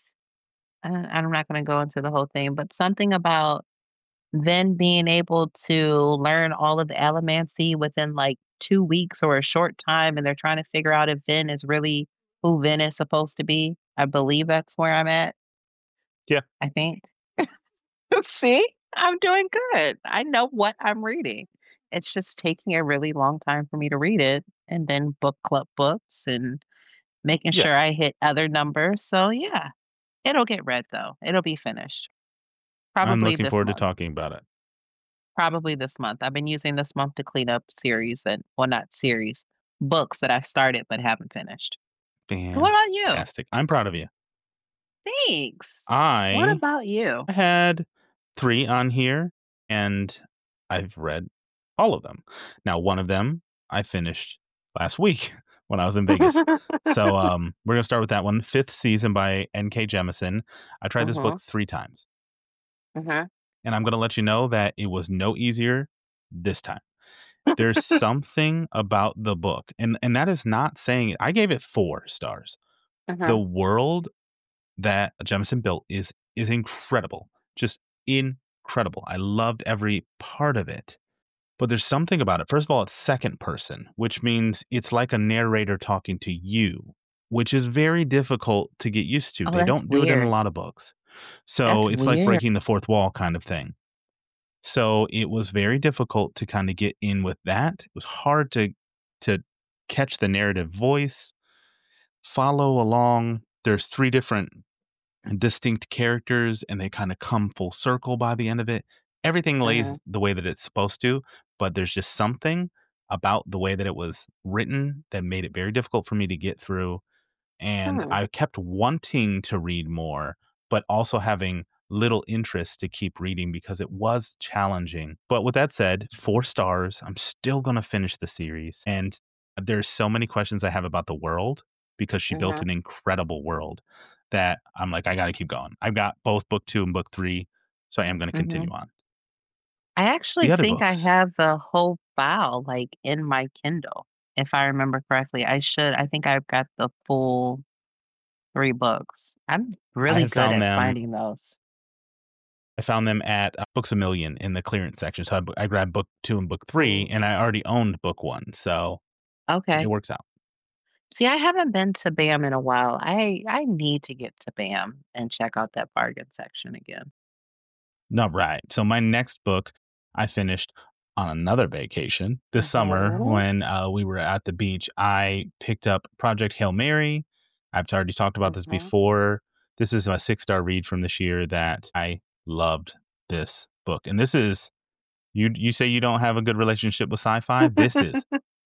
I'm not going to go into the whole thing, but something about Vin being able to learn all of the Allomancy within like 2 weeks or a short time, and they're trying to figure out if Vin is really who Vin is supposed to be. I believe that's where I'm at. Yeah. I think. See, I'm doing good. I know what I'm reading. It's just taking a really long time for me to read it and then book club books and making Yeah. sure I hit other numbers. So, yeah, it'll get read though. It'll be finished I'm probably looking this forward to month. talking about it. Probably this month. I've been using this month to clean up series and, well, not series, books that I've started but haven't finished. So, what about you? Fantastic. I'm proud of you. Thanks. What I about you? had 3 on here, and I've read all of them. Now, one of them I finished last week when I was in Vegas. So, we're gonna start with that one. Fifth Season by N.K. Jemisin. I tried this book Mhm. 3 times, Mhm. and I'm gonna let you know that it was no easier this time. There's something about the book, and that is not saying I gave it 4 stars. The Mhm. world that Jemison built is incredible, just incredible. I loved every part of it. But there's something about it. First of all, it's second person, which means it's like a narrator talking to you, which is very difficult to get used to. Oh, They that's don't do it in a weird. lot of books. So That's it's like weird. breaking the fourth wall kind of thing. So it was very difficult to kind of get in with that. It was hard to catch the narrative voice, follow along. There's 3 different distinct characters and they kind of come full circle by the end of it. Everything lays Mhm. the way that it's supposed to, but there's just something about the way that it was written that made it very difficult for me to get through. And Hmm. I kept wanting to read more, but also having little interest to keep reading because it was challenging. But with that said, 4 stars. I'm still going to finish the series. And there's so many questions I have about the world because she built Mhm. an incredible world that I'm like, I got to keep going. I've got both book 2 and book 3. So I am going to continue Mhm. on. I actually The other think I books, have the whole file, like, in my Kindle, if I remember correctly. I think I've got the full 3 books. I'm I really had good found at them. finding those. I found them at Books a Million in the clearance section. So I grabbed book 2 and book 3, Mm. and I already owned book 1. So it Okay. works out. See, I haven't been to BAM in a while. I need to get to BAM and check out that bargain section again. No, right. So my next book I finished on another vacation this summer Mhm. when we were at the beach. I picked up Project Hail Mary. I've already talked about this Mhm. before. This is my 6-star read from this year that I loved this book. And this is you say you don't have a good relationship with sci-fi. This is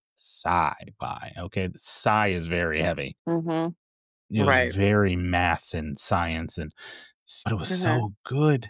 sci-fi. Okay. The sci is very heavy. Mhm. It was Right. very math and science and but it was Mhm. so good.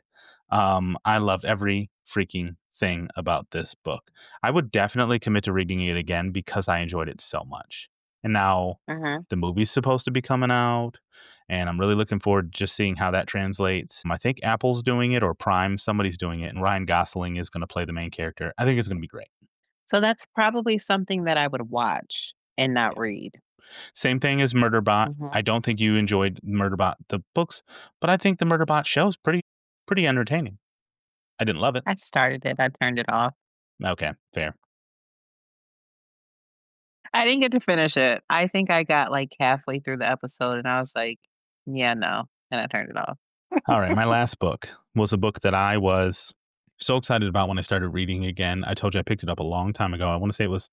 I loved every freaking thing about this book. I would definitely commit to reading it again because I enjoyed it so much. And now Mhm. the movie's supposed to be coming out, and I'm really looking forward to just seeing how that translates. I think Apple's doing it, or Prime, somebody's doing it, and Ryan Gosling is going to play the main character. I think it's going to be great. So that's probably something that I would watch and not Yeah. read. Same thing as Murderbot. Mhm. I don't think you enjoyed Murderbot the books, but I think the Murderbot show is pretty entertaining. I didn't love it. I started it, I turned it off. Okay, fair. I didn't get to finish it. I think I got, like, halfway through the episode, and I was like, "Yeah, no," and I turned it off. All right, my last book was a book that I was so excited about when I started reading again. I told you I picked it up a long time ago. I want to say it was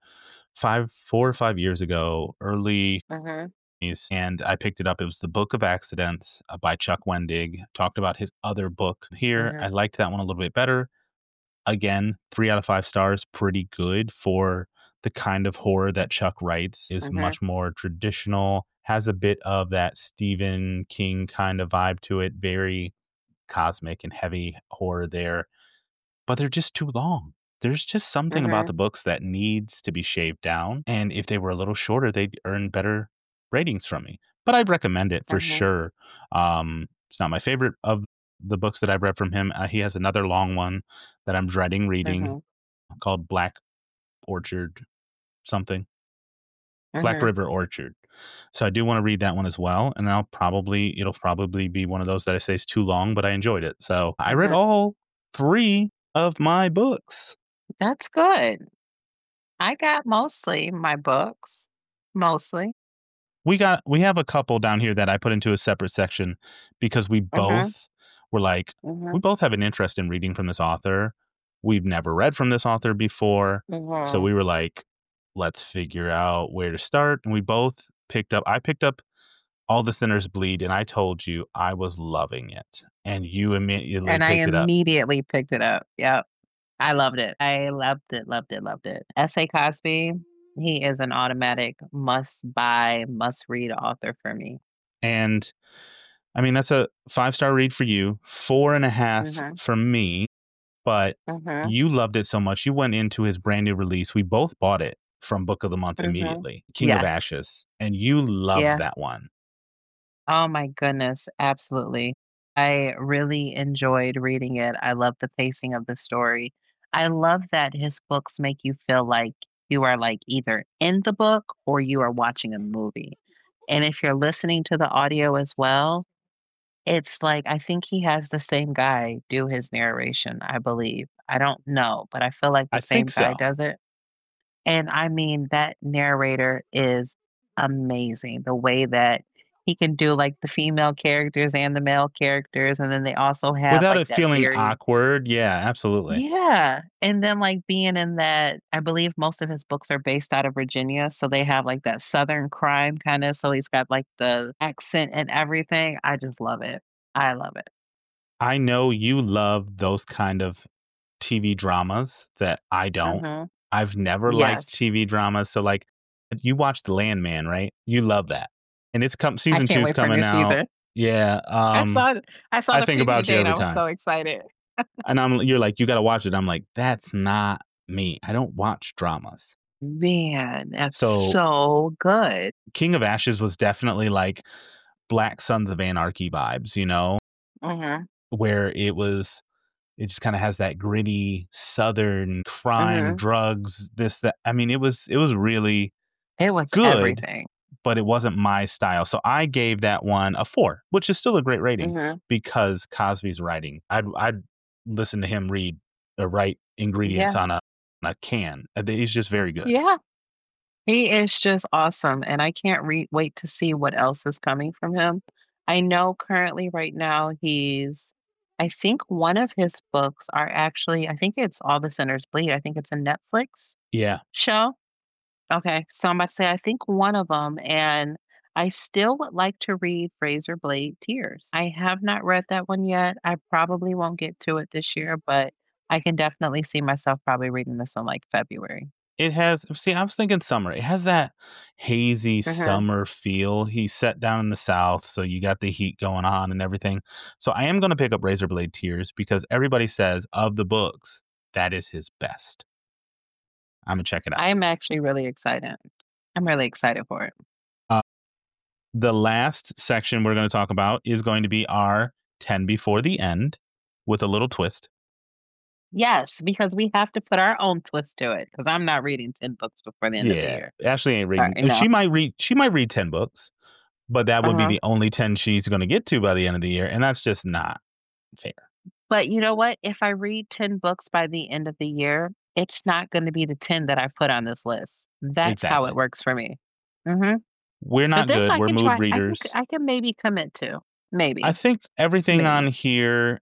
4 or 5 years ago, early Mhm, 90s, and I picked it up. It was The Book of Accidents by Chuck Wendig. Talked about his other book here. I mhm, liked that one a little bit better. Again, 3 out of 5 stars, pretty good for the kind of horror that Chuck writes. Is mhm, much more traditional, has a bit of that Stephen King kind of vibe to it, very cosmic and heavy horror there, but they're just too long. There's just something about mhm, the books that needs to be shaved down, and if they were a little shorter, they'd earn better ratings from me. But I'd recommend it for mhm, sure. It's not my favorite of the books that I've read from him. He has another long one that I'm dreading reading mhm, called Black Orchard something. Black mhm, River Orchard. So I do want to read that one as well, and it'll probably be one of those that I say is too long, but I enjoyed it. So I read mhm. all 3 of my books. That's good. I got mostly my books, mostly. We have a couple down here that I put into a separate section because Mhm, were like we mhm, both have an interest in reading from this author. We've never read from this author before. So mhm. we were like, let's figure out where to start. And we both I picked up All the Sinners Bleed, and I told you I was loving it. And you immediately And I picked it up. immediately picked it up. Yep. I loved it. I loved it, loved it, loved it. S.A. Cosby, he is an automatic must-buy, must-read author for me. And I mean, that's a 5-star read for you, 4.5 Mhm, from me. But mhm. you loved it so much, you went into his brand new release. We both bought it from Book of the Month Mhm. immediately, King of Yes. Ashes, and you loved Yeah. that one. Oh my goodness, absolutely. I really enjoyed reading it. I love the pacing of the story. I love that his books make you feel like you are like either in the book or you are watching a movie. And if you're listening to the audio as well, it's like I think he has the same guy do his narration, I believe. I don't know, but I feel like the I same think guy so. does it. And I mean, that narrator is amazing. The way that he can do, like, the female characters and the male characters, and then they also have, Without like, it that feeling very awkward, yeah, absolutely. Yeah, and then, like, being in that I believe most of his books are based out of Virginia, so they have, like, that Southern crime kinda, so he's got, like, the accent and everything. I just love it. I love it. I know you love those kind of TV dramas that I don't. Mhm. I've never liked Yes. TV dramas, so, like, you watched Landman, right? You love that, and I season can't 2 is wait for coming this out. either. Yeah, I saw I the think preview about you today and every I was time. so excited. And you're like, "You gotta watch it." I'm like, "That's not me. I don't watch dramas." Man, that's So, so good. King of Ashes was definitely like Black Sons of Anarchy vibes, Mhm, where it just kinda has that gritty Southern crime, mhm. drugs, this, that. I mean, it was really It was good, everything. but it wasn't my style. So I gave that one a 4, which is still a great rating Mhm. because Cosby's writing. I'd listen to him read or write ingredients Yeah, on a can. He's just very good. yeah. He is just awesome, and I can't wait to see what else is coming from him. I know currently right now I think one of his books are actually I think it's All the Sinners Bleed. I think it's a Netflix Yeah. show. Okay, so I'm about to say I think one of them, and I still would like to read Razor Blade Tears. I have not read that one yet. I probably won't get to it this year, but I can definitely see myself probably reading this in like February. It has see, I was thinking summer. It has that hazy Mhm. summer feel. He's set down in the South, so you got the heat going on and everything. So I am gonna pick up Razorblade Tears because everybody says of the books, that is his best. Imma check it out. I'm actually really excited. I'm really excited for it. The last section we're going to talk about is going to be our 10 before the end with a little twist. Yes, because we have to put our own twist to it. Because I'm not reading 10 books before the end of the Yeah, year. Ashley ain't reading. Sorry, no. She might read 10 books, but that would be Uh-huh. the only 10 she's going to get to by the end of the year, and that's just not fair. But you know what? If I read 10 books by the end of the year, it's not gonna be the 10 that I put on this list. That's how it Exactly. works for me. Mhm. We're But not this good. I We're can mood try readers. I can maybe commit to. I Maybe. think everything on Maybe. here,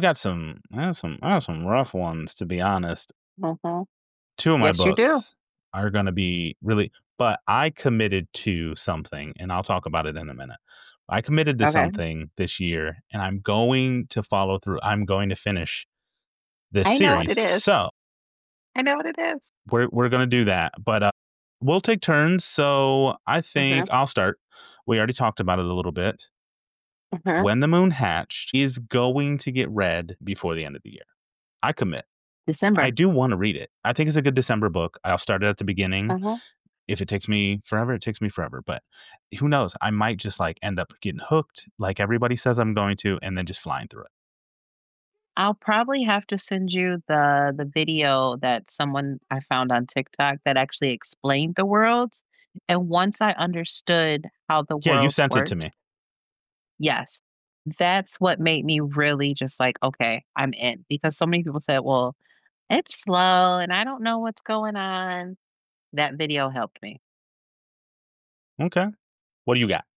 I have some rough ones, to be honest. Mhm. 2 of my Yes, you do. books are gonna be really, but I committed to something, and I'll talk about it in a minute. I committed to Okay. something this year, and I'm going to follow through. I'm going to finish this I know what series. it is. So, I know what it is. we're gonna do that, but, we'll take turns, so I think Mhm. I'll start. We already talked about it a little bit. Mhm. When the Moon Hatched is going to get read before the end of the year. I commit. I December. do wanna read it. I think it's a good December book. I'll start it at the beginning. Mhm. If it takes me forever, it takes me forever, but who knows? I might just, like, end up getting hooked like everybody says I'm going to, and then just flying through it. I'll probably have to send you the video that someone I found on TikTok that actually explained the worlds, and once I understood how the Yeah, you worlds sent it to worked, me. yes, that's what made me really just like, "Okay, I'm in," because so many people said, "Well, it's slow and I don't know what's going on." That video helped me. Okay. What do you got?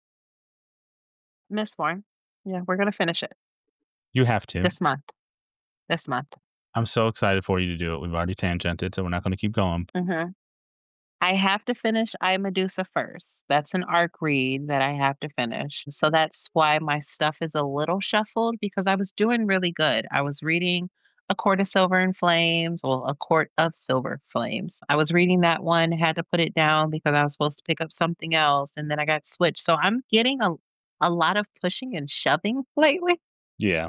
Mistborn. Yeah, we're gonna finish it You have to. this month. This month. I'm so excited for you to do it. We've already tangented, so we're not gonna keep going. Mhm. I have to finish I, Medusa first. That's an arc read that I have to finish. So that's why my stuff is a little shuffled because I was doing really good. I was reading A Court of Silver and Flames, well, A Court of Silver Flames. I was reading that one, had to put it down because I was supposed to pick up something else, and then I got switched. So I'm getting a lot of pushing and shoving lately. Yeah.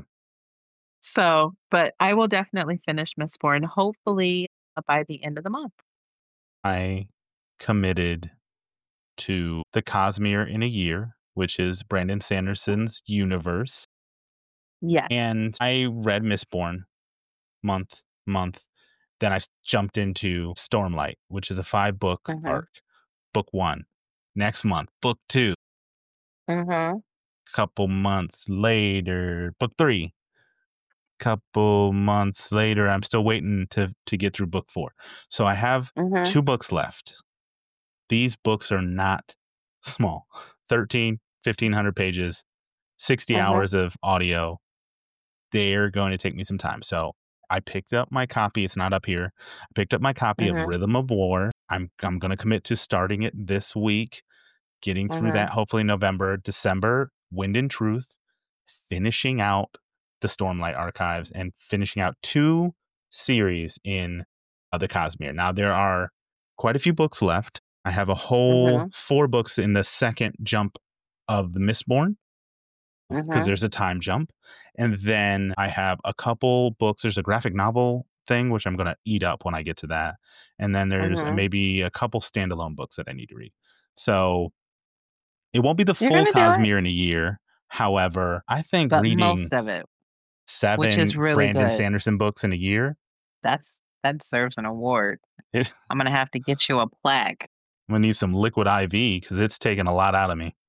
So, but I will definitely finish Mistborn, hopefully by the end of the month. I committed to The Cosmere in a Year, which is Brandon Sanderson's universe, Yes. and I read Mistborn month. Then jumped into Stormlight, which is a 5-book Mhm. arc. Book 1. Next month, book 2. Mhm. Couple months later, book 3. Couple months later, I'm still waiting to get through book 4. So I have Mhm. 2 books left. These books are not small. 1,500 pages, 60 Mhm. hours of audio. They're going to take me some time. So I picked up my copy. It's not up here. I picked up my copy of Mhm. Rhythm of War. I'm going to commit to starting it this week, getting through that Mhm. hopefully November, December, Wind and Truth, finishing out the Stormlight archives and finishing out 2 series in the Cosmere. Now there are quite a few books left. I have a whole Mhm. 4 books in the second jump of the Mistborn because Mhm. there's a time jump. And then I have a couple books. There's a graphic novel thing, which I'm going to eat up when I get to that. And then there's Mhm. maybe a couple standalone books that I need to read. So it won't be the You're full gonna do it, Cosmere in a year. However, I think but reading most of it, which is 7 really Brandon good. Sanderson books in a year, That deserves an award. I'm I'm gonna have to get you a plaque. gonna need some liquid IV because it's taking a lot out of me.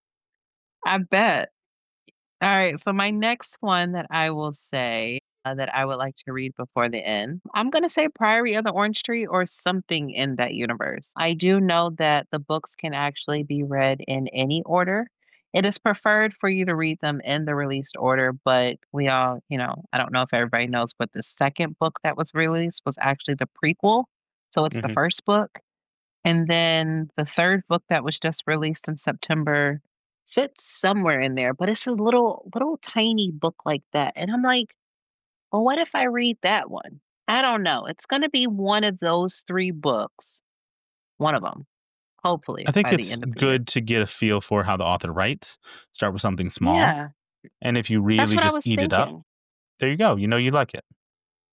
I bet. All right, so my next one that I will say, that I would like to read before the end, I'm gonna say Priory of the Orange Tree or something in that universe. I do know that the books can actually be read in any order. It is preferred for you to read them in the released order, but we all, I don't know if everybody knows, but the second book that was released was actually the prequel. So it's the Mhm. first book. And then the third book that was just released in September fits somewhere in there, but it's a little tiny book like that. And I'm like, "Well, what if I read that one?" I don't know. It's gonna be one of those 3 books. One of them, I hopefully, think by the it's end of the year. good to get a feel for how the author writes. Start with something small, Yeah, and if you that's really what I just was eat it up, thinking. there you go. You know you like it.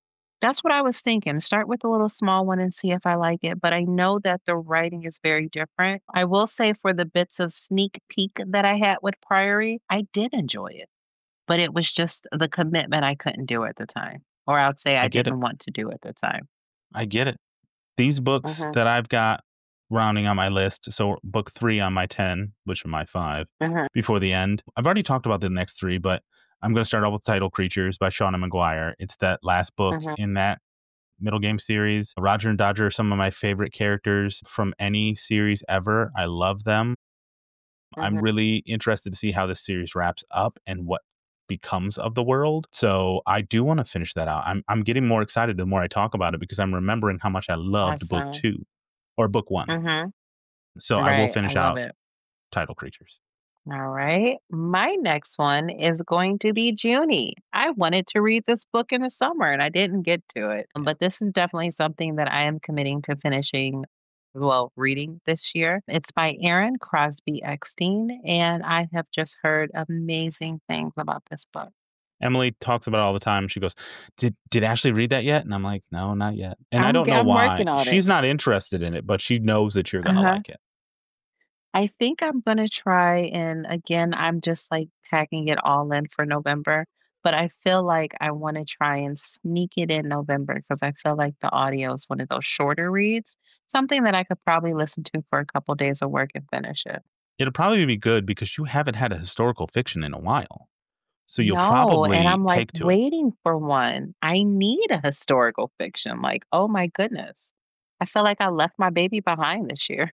That's what I was thinking. Start with a little small one and see if I like it, but I know that the writing is very different. I will say for the bits of sneak peek that I had with Priory, I did enjoy it, but it was just the commitment I couldn't do at the time, or I would say I I get it. didn't want to do at the time. I get it. These books Mhm, that I've got rounding on my list, so book 3 on my 10, which are my 5, mhm, before the end. I've already talked about the next 3, but I'm gonna start off with Tidal Creatures by Shauna Maguire. It's that last book mhm, in that Middle Game series. Roger and Dodger are some of my favorite characters from any series ever. I love them. I'm mhm. really interested to see how this series wraps up and what becomes of the world. So I do want to finish that out. I'm getting more excited the more I talk about it because I'm remembering how much I loved book Awesome. 2 or book 1. Mhm. So I will Right, I finish love out it. Title Creatures. All right. My next one is going to be Junie. I wanted to read this book in the summer and I didn't get to it. But this is definitely something that I am committing to finishing, well, reading this year. It's by Aaron Crosby Eckstein, and I have just heard amazing things about this book. Emily talks about it all the time. She goes, "Did Ashley read that yet?" And I'm like, "No, not yet." And I don't know I'm why. working on it. She's not interested in it, but she knows that you're going to Uh-huh. like it. I think I'm gonna try, and again, I'm just like packing it all in for November, but I feel like I want to try and sneak it in November because I feel like the audio is one of those shorter reads, something that I could probably listen to for a couple days of work and finish it. It'll probably be good because you haven't had a historical fiction in a while. So you'll No, and probably I'm like take to it. waiting for one. I need a historical fiction. Like, oh my goodness. I feel like I left my baby behind this year.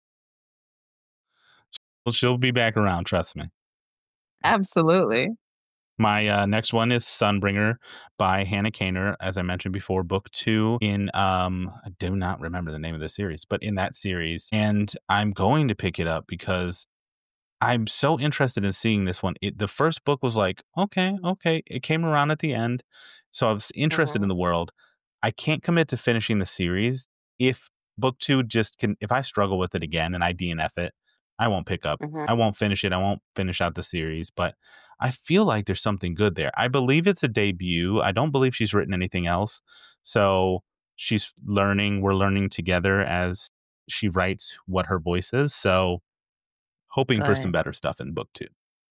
Well, she'll be back around, trust me. Absolutely. My next one is Sunbringer by Hannah Kaner. As I mentioned before, book 2 in I do not remember the name of the series, but in that series. And I'm going to pick it up because I'm so interested in seeing this one. The first book was like, okay, okay. It came around at the end. So I was interested in Hmm. the world. I can't commit to finishing the series. If book 2 just can, if I struggle with it again and I DNF it, I won't pick up. Hmm. I won't finish it. I won't finish out the series, but I feel like there's something good there. I believe it's a debut. I don't believe she's written anything else. So she's learning. We're learning together as she writes what her voice is. So hoping for some Good. better stuff in book 2.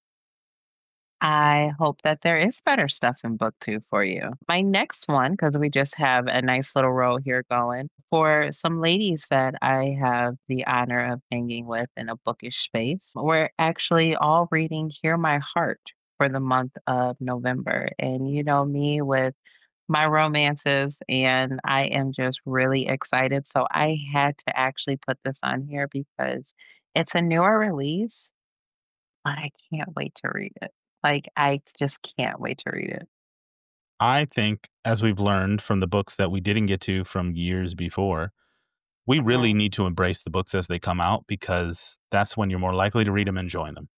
I hope that there is better stuff in book 2 for you. My next one, because we just have a nice little row here going, for some ladies that I have the honor of hanging with in a bookish space, we're actually all reading Hear My Heart for the month of November. And you know me with my romances, and I am just really excited. So I had to actually put this on here because it's a newer release, but I can't wait to read it. Like, I just can't wait to read it. I think, as we've learned from the books that we didn't get to from years before, we really Mhm. need to embrace the books as they come out because that's when you're more likely to read them and enjoy them.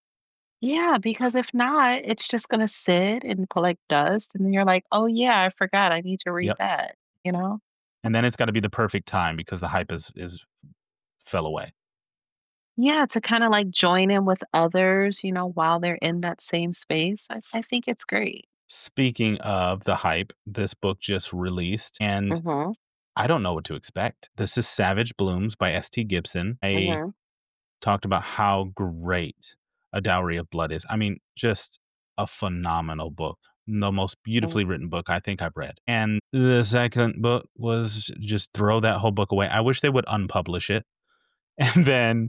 Yeah, because if not, it's just gonna sit and collect dust, and then you're like, "Oh, yeah, I forgot I need to read Yep. that," you know? And then it's got to be the perfect time because the hype is fell away. Yeah, to kinda, like, join in with others, while they're in that same space. I think it's great. Speaking of the hype, this book just released and Mhm, I don't know what to expect. This is Savage Blooms by S.T. Gibson. I mhm, talked about how great A Dowry of Blood is. I mean, just a phenomenal book. The most mhm, beautifully written book I think I've read. And the second book was just throw that whole book away. I wish they would unpublish it. And then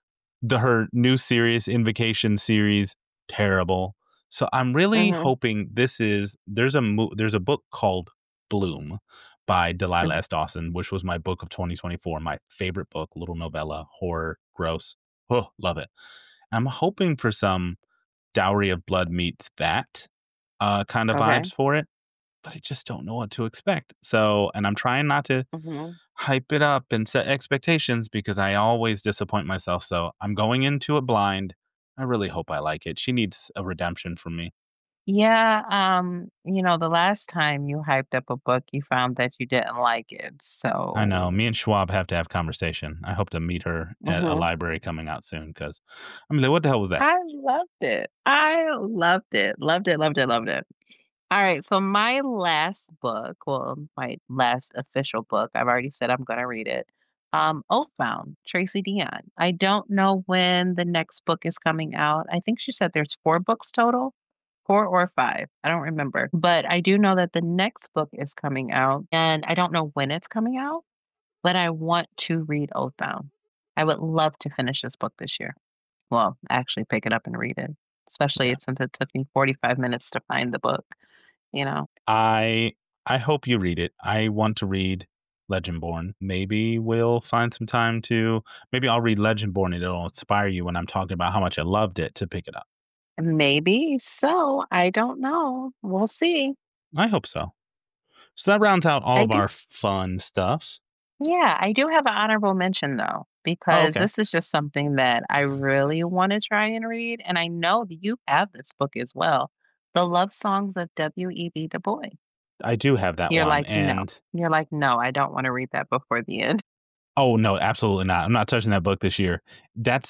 her new series, Invocation series, terrible. So I'm really mhm, hoping there's a book called Bloom by Delilah mhm. S. Dawson, which was my book of 2024, my favorite book, little novella, horror, gross. Oh, love it. I'm hoping for some Dowry of Blood meets that kind of Okay. vibes for it, but I just don't know what to expect. So, and I'm trying not to Mhm. hype it up and set expectations because I always disappoint myself. So I'm going into it blind. I really hope I like it. She needs a redemption from me. Yeah, the last time you hyped up a book, you found that you didn't like it, I know. so Me and Schwab have to have conversation. I hope to meet her at a mhm. library coming out soon because I'm like, what the hell was that? I loved it. I loved it. Loved it, loved it, loved it. All right, so my last book, well, my last official book, I've already said I'm gonna read it. Oathbound, Tracy Dion. I don't know when the next book is coming out. I think she said there's 4 books total, 4 or 5. I don't remember. But I do know that the next book is coming out, and I don't know when it's coming out, but I want to read Oathbound. I would love to finish this book this year. Well, actually pick it up and read it, especially Yeah. since it took me 45 minutes to find the book, you know? I I hope you read it. I want to read Legendborn. Maybe we'll find some time to maybe I'll read Legendborn and it'll inspire you when I'm talking about how much I loved it to pick it up. Maybe so, I don't know. We'll see. I hope so. So that rounds out all I of do our fun stuff. yeah, I do have an honorable mention though, Oh, because okay. this is just something that I really wanna try and read, and I know that you have this book as well, The Love Songs of W.E.B. Du Bois. I do have that You're one like, "No." and You're like, "No, I don't wanna read that before the end." oh no, absolutely not. I'm not touching that book this year. That's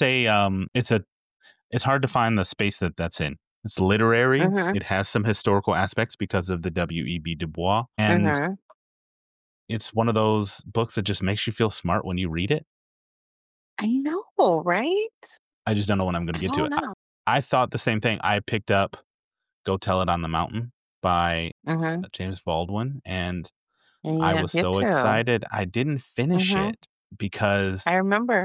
it's hard to find the space that that's in. It's literary. Mhm, It has some historical aspects because of the W.E.B. Du Bois, and mhm. it's one of those books that just makes you feel smart when you read it. I know, right? I just don't know when I'm gonna I get to don't it. know. I thought the same thing. I picked up Go Tell It on the Mountain by Mhm. James Baldwin, and I Yeah, was you so too. excited. I didn't finish Mhm. it because I remember.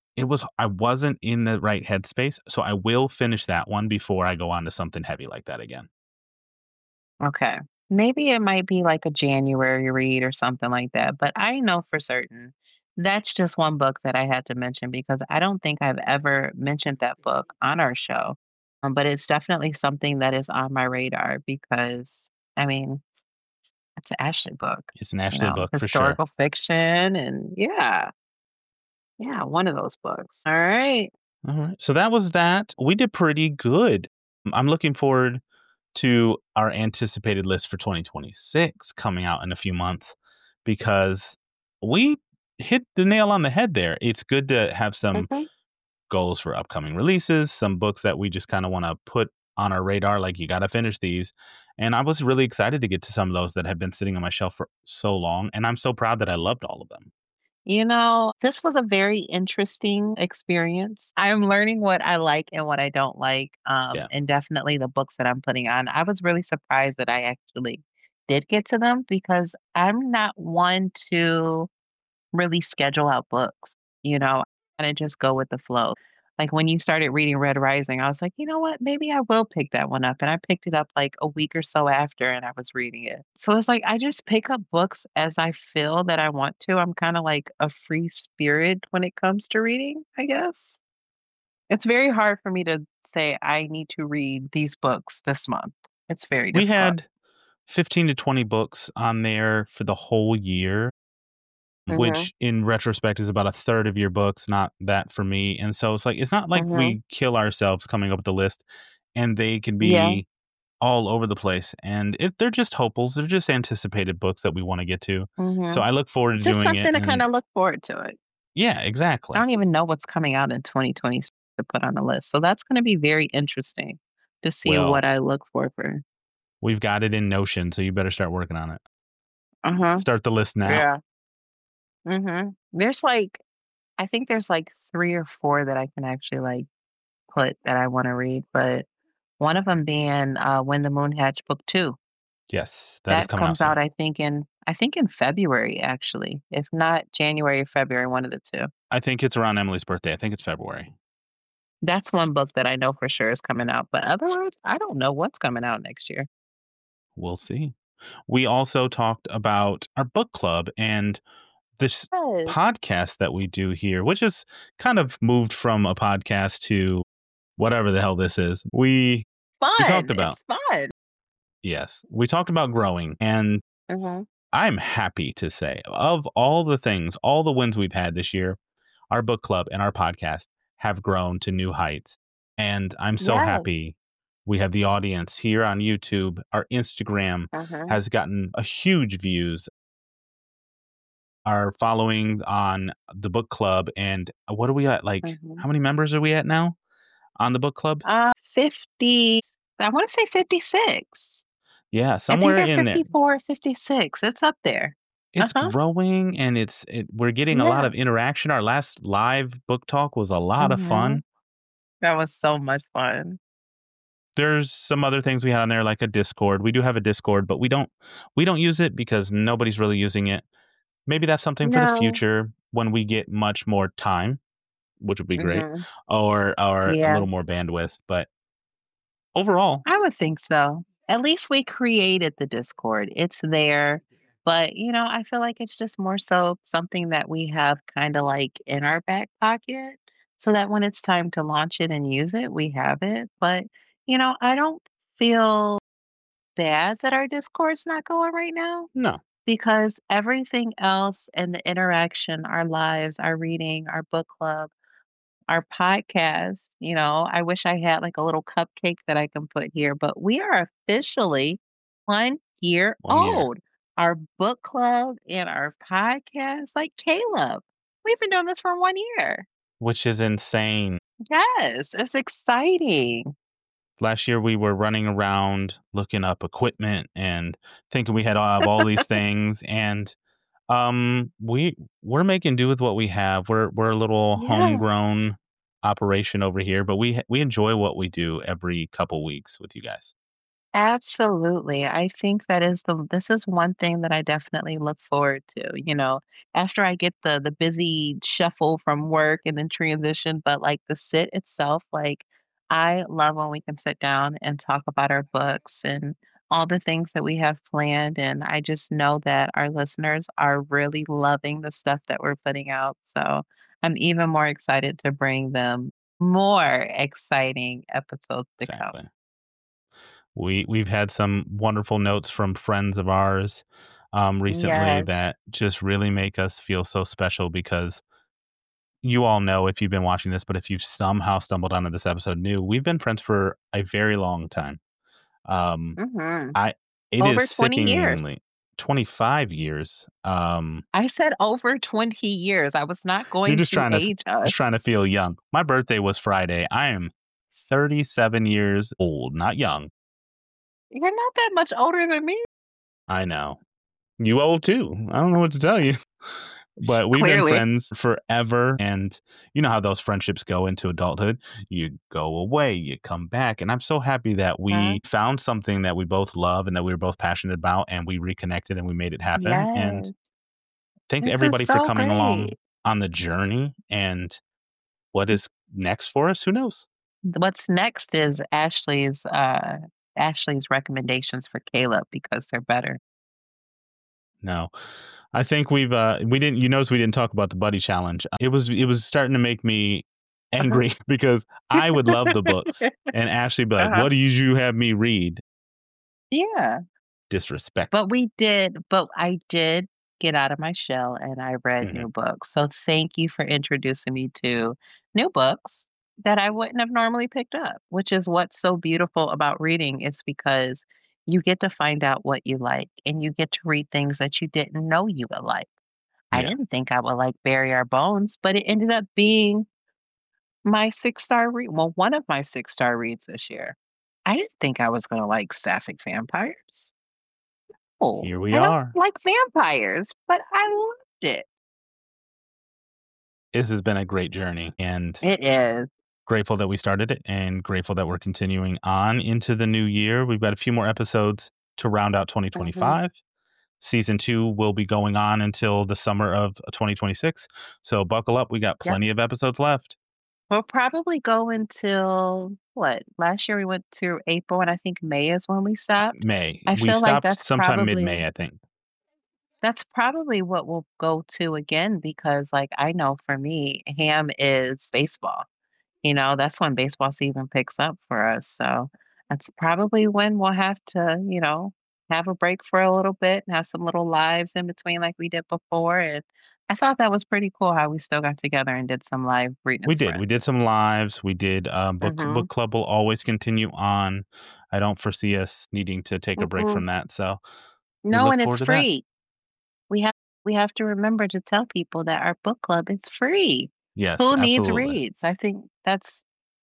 I wasn't in the right headspace, so I will finish that one before I go on to something heavy like that again. Okay. Maybe it might be like a January read or something like that, but I know for certain that's just one book that I had to mention because I don't think I've ever mentioned that book on our show. But it's definitely something that is on my radar because, I mean, it's an Ashley book, It's an Ashley book for sure. historical fiction. And yeah, yeah, one of those books. All right. Alright, so that was that. We did pretty good. I'm looking forward to our anticipated list for 2026 coming out in a few months because we hit the nail on the head there. It's good to have some Mhm. goals for upcoming releases, some books that we just kind of want to put on our radar, like you got to finish these. And I was really excited to get to some of those that have been sitting on my shelf for so long. And I'm so proud that I loved all of them. This was a very interesting experience. I'm learning what I like and what I don't like, Yeah, and definitely the books that I'm putting on. I was really surprised that I actually did get to them because I'm not one to really schedule out books, kinda just go with the flow. Like, when you started reading Red Rising, I was like, "You know what? Maybe I will pick that one up," and I picked it up, like, a week or so after, and I was reading it. So it's like, I just pick up books as I feel that I want to. I'm kinda like a free spirit when it comes to reading, I guess. It's very hard for me to say, "I need to read these books this month." It's very we difficult. had 15 to 20 books on there for the whole year, Mhm, which in retrospect is about a third of your books, not that for me. And so it's not like mhm. we kill ourselves coming up with the list, and they can Yeah, be all over the place. And if they're just hopefuls, they're just anticipated books that we want to get to. So mhm. I look forward to Just doing it. something to And kinda look forward to it. yeah, I exactly. don't even know what's coming out in 2026 to put on the list, so that's gonna be very interesting to see Well, what I look for. we've got it in Notion, so you better start working on it. Uh-huh. Start the list now. Yeah. Mhm. I think there's, like, 3 or 4 that I can actually, like, put that I wanna read, but one of them being, When the Moon Hatched Book 2. Yes, that is That coming out comes out, soon. I think in February, actually, if not January or February, one of the 2. I think it's around Emily's birthday. I think it's February. That's one book that I know for sure is coming out, but otherwise, I don't know what's coming out next year. We'll see. We also talked about our book club and this Yes. podcast that we do here, which is kind of moved from a podcast to whatever the hell this is. We talked Fun, about it's fun. yes, we talked about growing, and Mhm. I'm happy to say of all the things, all the wins we've had this year, our book club and our podcast have grown to new heights. And I'm so Yes. happy we have the audience here on YouTube. Our Instagram Mhm. has gotten a huge views. Our following on the book club and what are we at? Like, Mhm. how many members are we at now on the book club? 50 I wanna say 56. Yeah, It's somewhere either in there. 54 or 56. It's up there. It's Uh-huh. growing and we're getting a lot Yeah. of interaction. Our last live book talk was a lot of Mhm. fun. That was so much fun. There's some other things we had on there like a Discord. We do have a Discord, but we don't use it because nobody's really using it. Maybe that's something for the No. future when we get much more time, which would be great, Mhm. or a Yeah. little more bandwidth. But overall, I would think so. At least we created the Discord. It's there. But, I feel like it's just more so something that we have kind of like in our back pocket so that when it's time to launch it and use it, we have it. But, I don't feel bad that our Discord's not going right now no. because everything else and the interaction, our lives, our reading, our book club, our podcast, I wish I had like a little cupcake that I can put here, but we are officially 1 year 1 year, old. Our book club and our podcast, like Caleb, we've been doing this for 1 year. which is insane. Yes, it's exciting. Last year we were running around looking up equipment and thinking we had all these things, and we're making do with what we have. We're a little Yeah. homegrown operation over here, but we enjoy what we do every couple weeks with you guys. Absolutely. I think this is one thing that I definitely look forward to, after I get the busy shuffle from work and then transition, but like the sit itself, like I love when we can sit down and talk about our books and all the things that we have planned. And I just know that our listeners are really loving the stuff that we're putting out. So I'm even more excited to bring them more exciting episodes to come. Exactly. We've had some wonderful notes from friends of ours recently Yes. that just really make us feel so special because you all know if you've been watching this, but if you've somehow stumbled onto this episode new, we've been friends for a very long time. Um, Mhm. I it is Over 20 years. sickeningly 25 years. I said over 20 years. I was not You're going just to trying to age us. just trying to feel young. My birthday was Friday. I am 37 years old, not young. You're not that much older than me. I know. You old too. I don't know what to tell you. But we've been Clearly. friends forever, and you know how those friendships go into adulthood. You go away, you come back, and I'm so happy that Huh? we found something that we both love and that we were both passionate about, and we reconnected and we made it happen. And Yes. thanks This is everybody for so coming along great. on the journey. And what is next for us? Who knows? What's next is Ashley's recommendations for Caleb because they're better. No, I think we didn't. You notice we didn't talk about the buddy challenge. It was starting to make me Uh-huh. angry because I would love the books, and Ashley would be like, Uh-huh. "What did you have me read?" Yeah. Disrespect. But I did get out of my shell and I read Hmm. new books. So thank you for introducing me to new books that I wouldn't have normally picked up, which is what's so beautiful about reading. It's because you get to find out what you like and you get to read things that you didn't know you would like. I Yeah, didn't think I would like Bury Our Bones, but it ended up being my 6-star read. Well, one of my 6-star reads this year. I didn't think I was going to like Sapphic Vampires. Oh, here we I don't are. like vampires, but I loved it. This has been a great journey, and It is. grateful that we started it, and grateful that we're continuing on into the new year. We've got a few more episodes to round out Mhm. 2025. Season 2 will be going on until the summer of 2026. So buckle up. We got Yep. plenty of episodes left. We'll probably go until what? Last year we went to April, and I think May is when we stopped. May. I We feel like stopped sometime mid-May, I think. that's probably what we'll go to again because, like, I know for me, Ham is baseball. That's when baseball season picks up for us. So that's probably when we'll have to, have a break for a little bit and have some little lives in between like we did before. And I thought that was pretty cool how we still got together and did some live reading We did. spread. We did some lives. We did book Mhm. club will always continue on. I don't foresee us needing to take a break Mm-mm. from that. So we No, look and forward it's to that. free. We have we have to remember to tell people that our book club is free. Yes, Who needs absolutely. reads? I think that's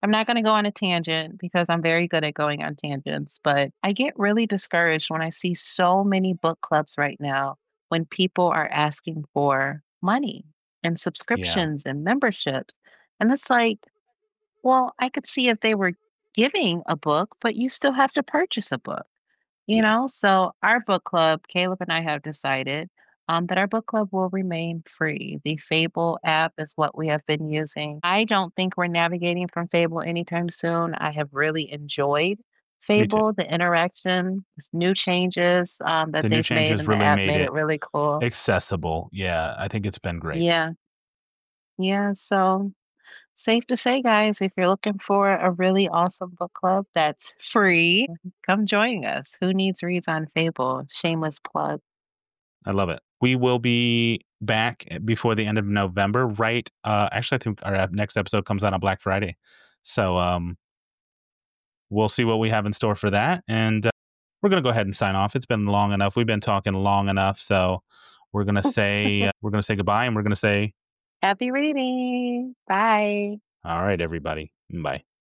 I'm not gonna go on a tangent because I'm very good at going on tangents, but I get really discouraged when I see so many book clubs right now when people are asking for money and Yeah, subscriptions and memberships. And it's like, well, I could see if they were giving a book, but you still have to purchase a book. You yeah. know, so our book club, Caleb and I have decided that our book club will remain free. The Fable app is what we have been using. I don't think we're navigating from Fable anytime soon. I have really enjoyed Me too. Fable, the interaction, this new changes that The new they've made, changes and the really app made made it it really cool. accessible. Yeah, I think it's been great. Yeah, yeah. So safe to say, guys, if you're looking for a really awesome book club that's free, come join us. Who needs reads on Fable? Shameless plug. I love it. We will be back before the end of November, right? Actually, I think our next episode comes out on Black Friday. So we'll see what we have in store for that. And we're going to go ahead and sign off. It's been long enough. We've been talking long enough. So we're going to say goodbye and we're going to say, Happy reading. Bye. all right, everybody. Bye.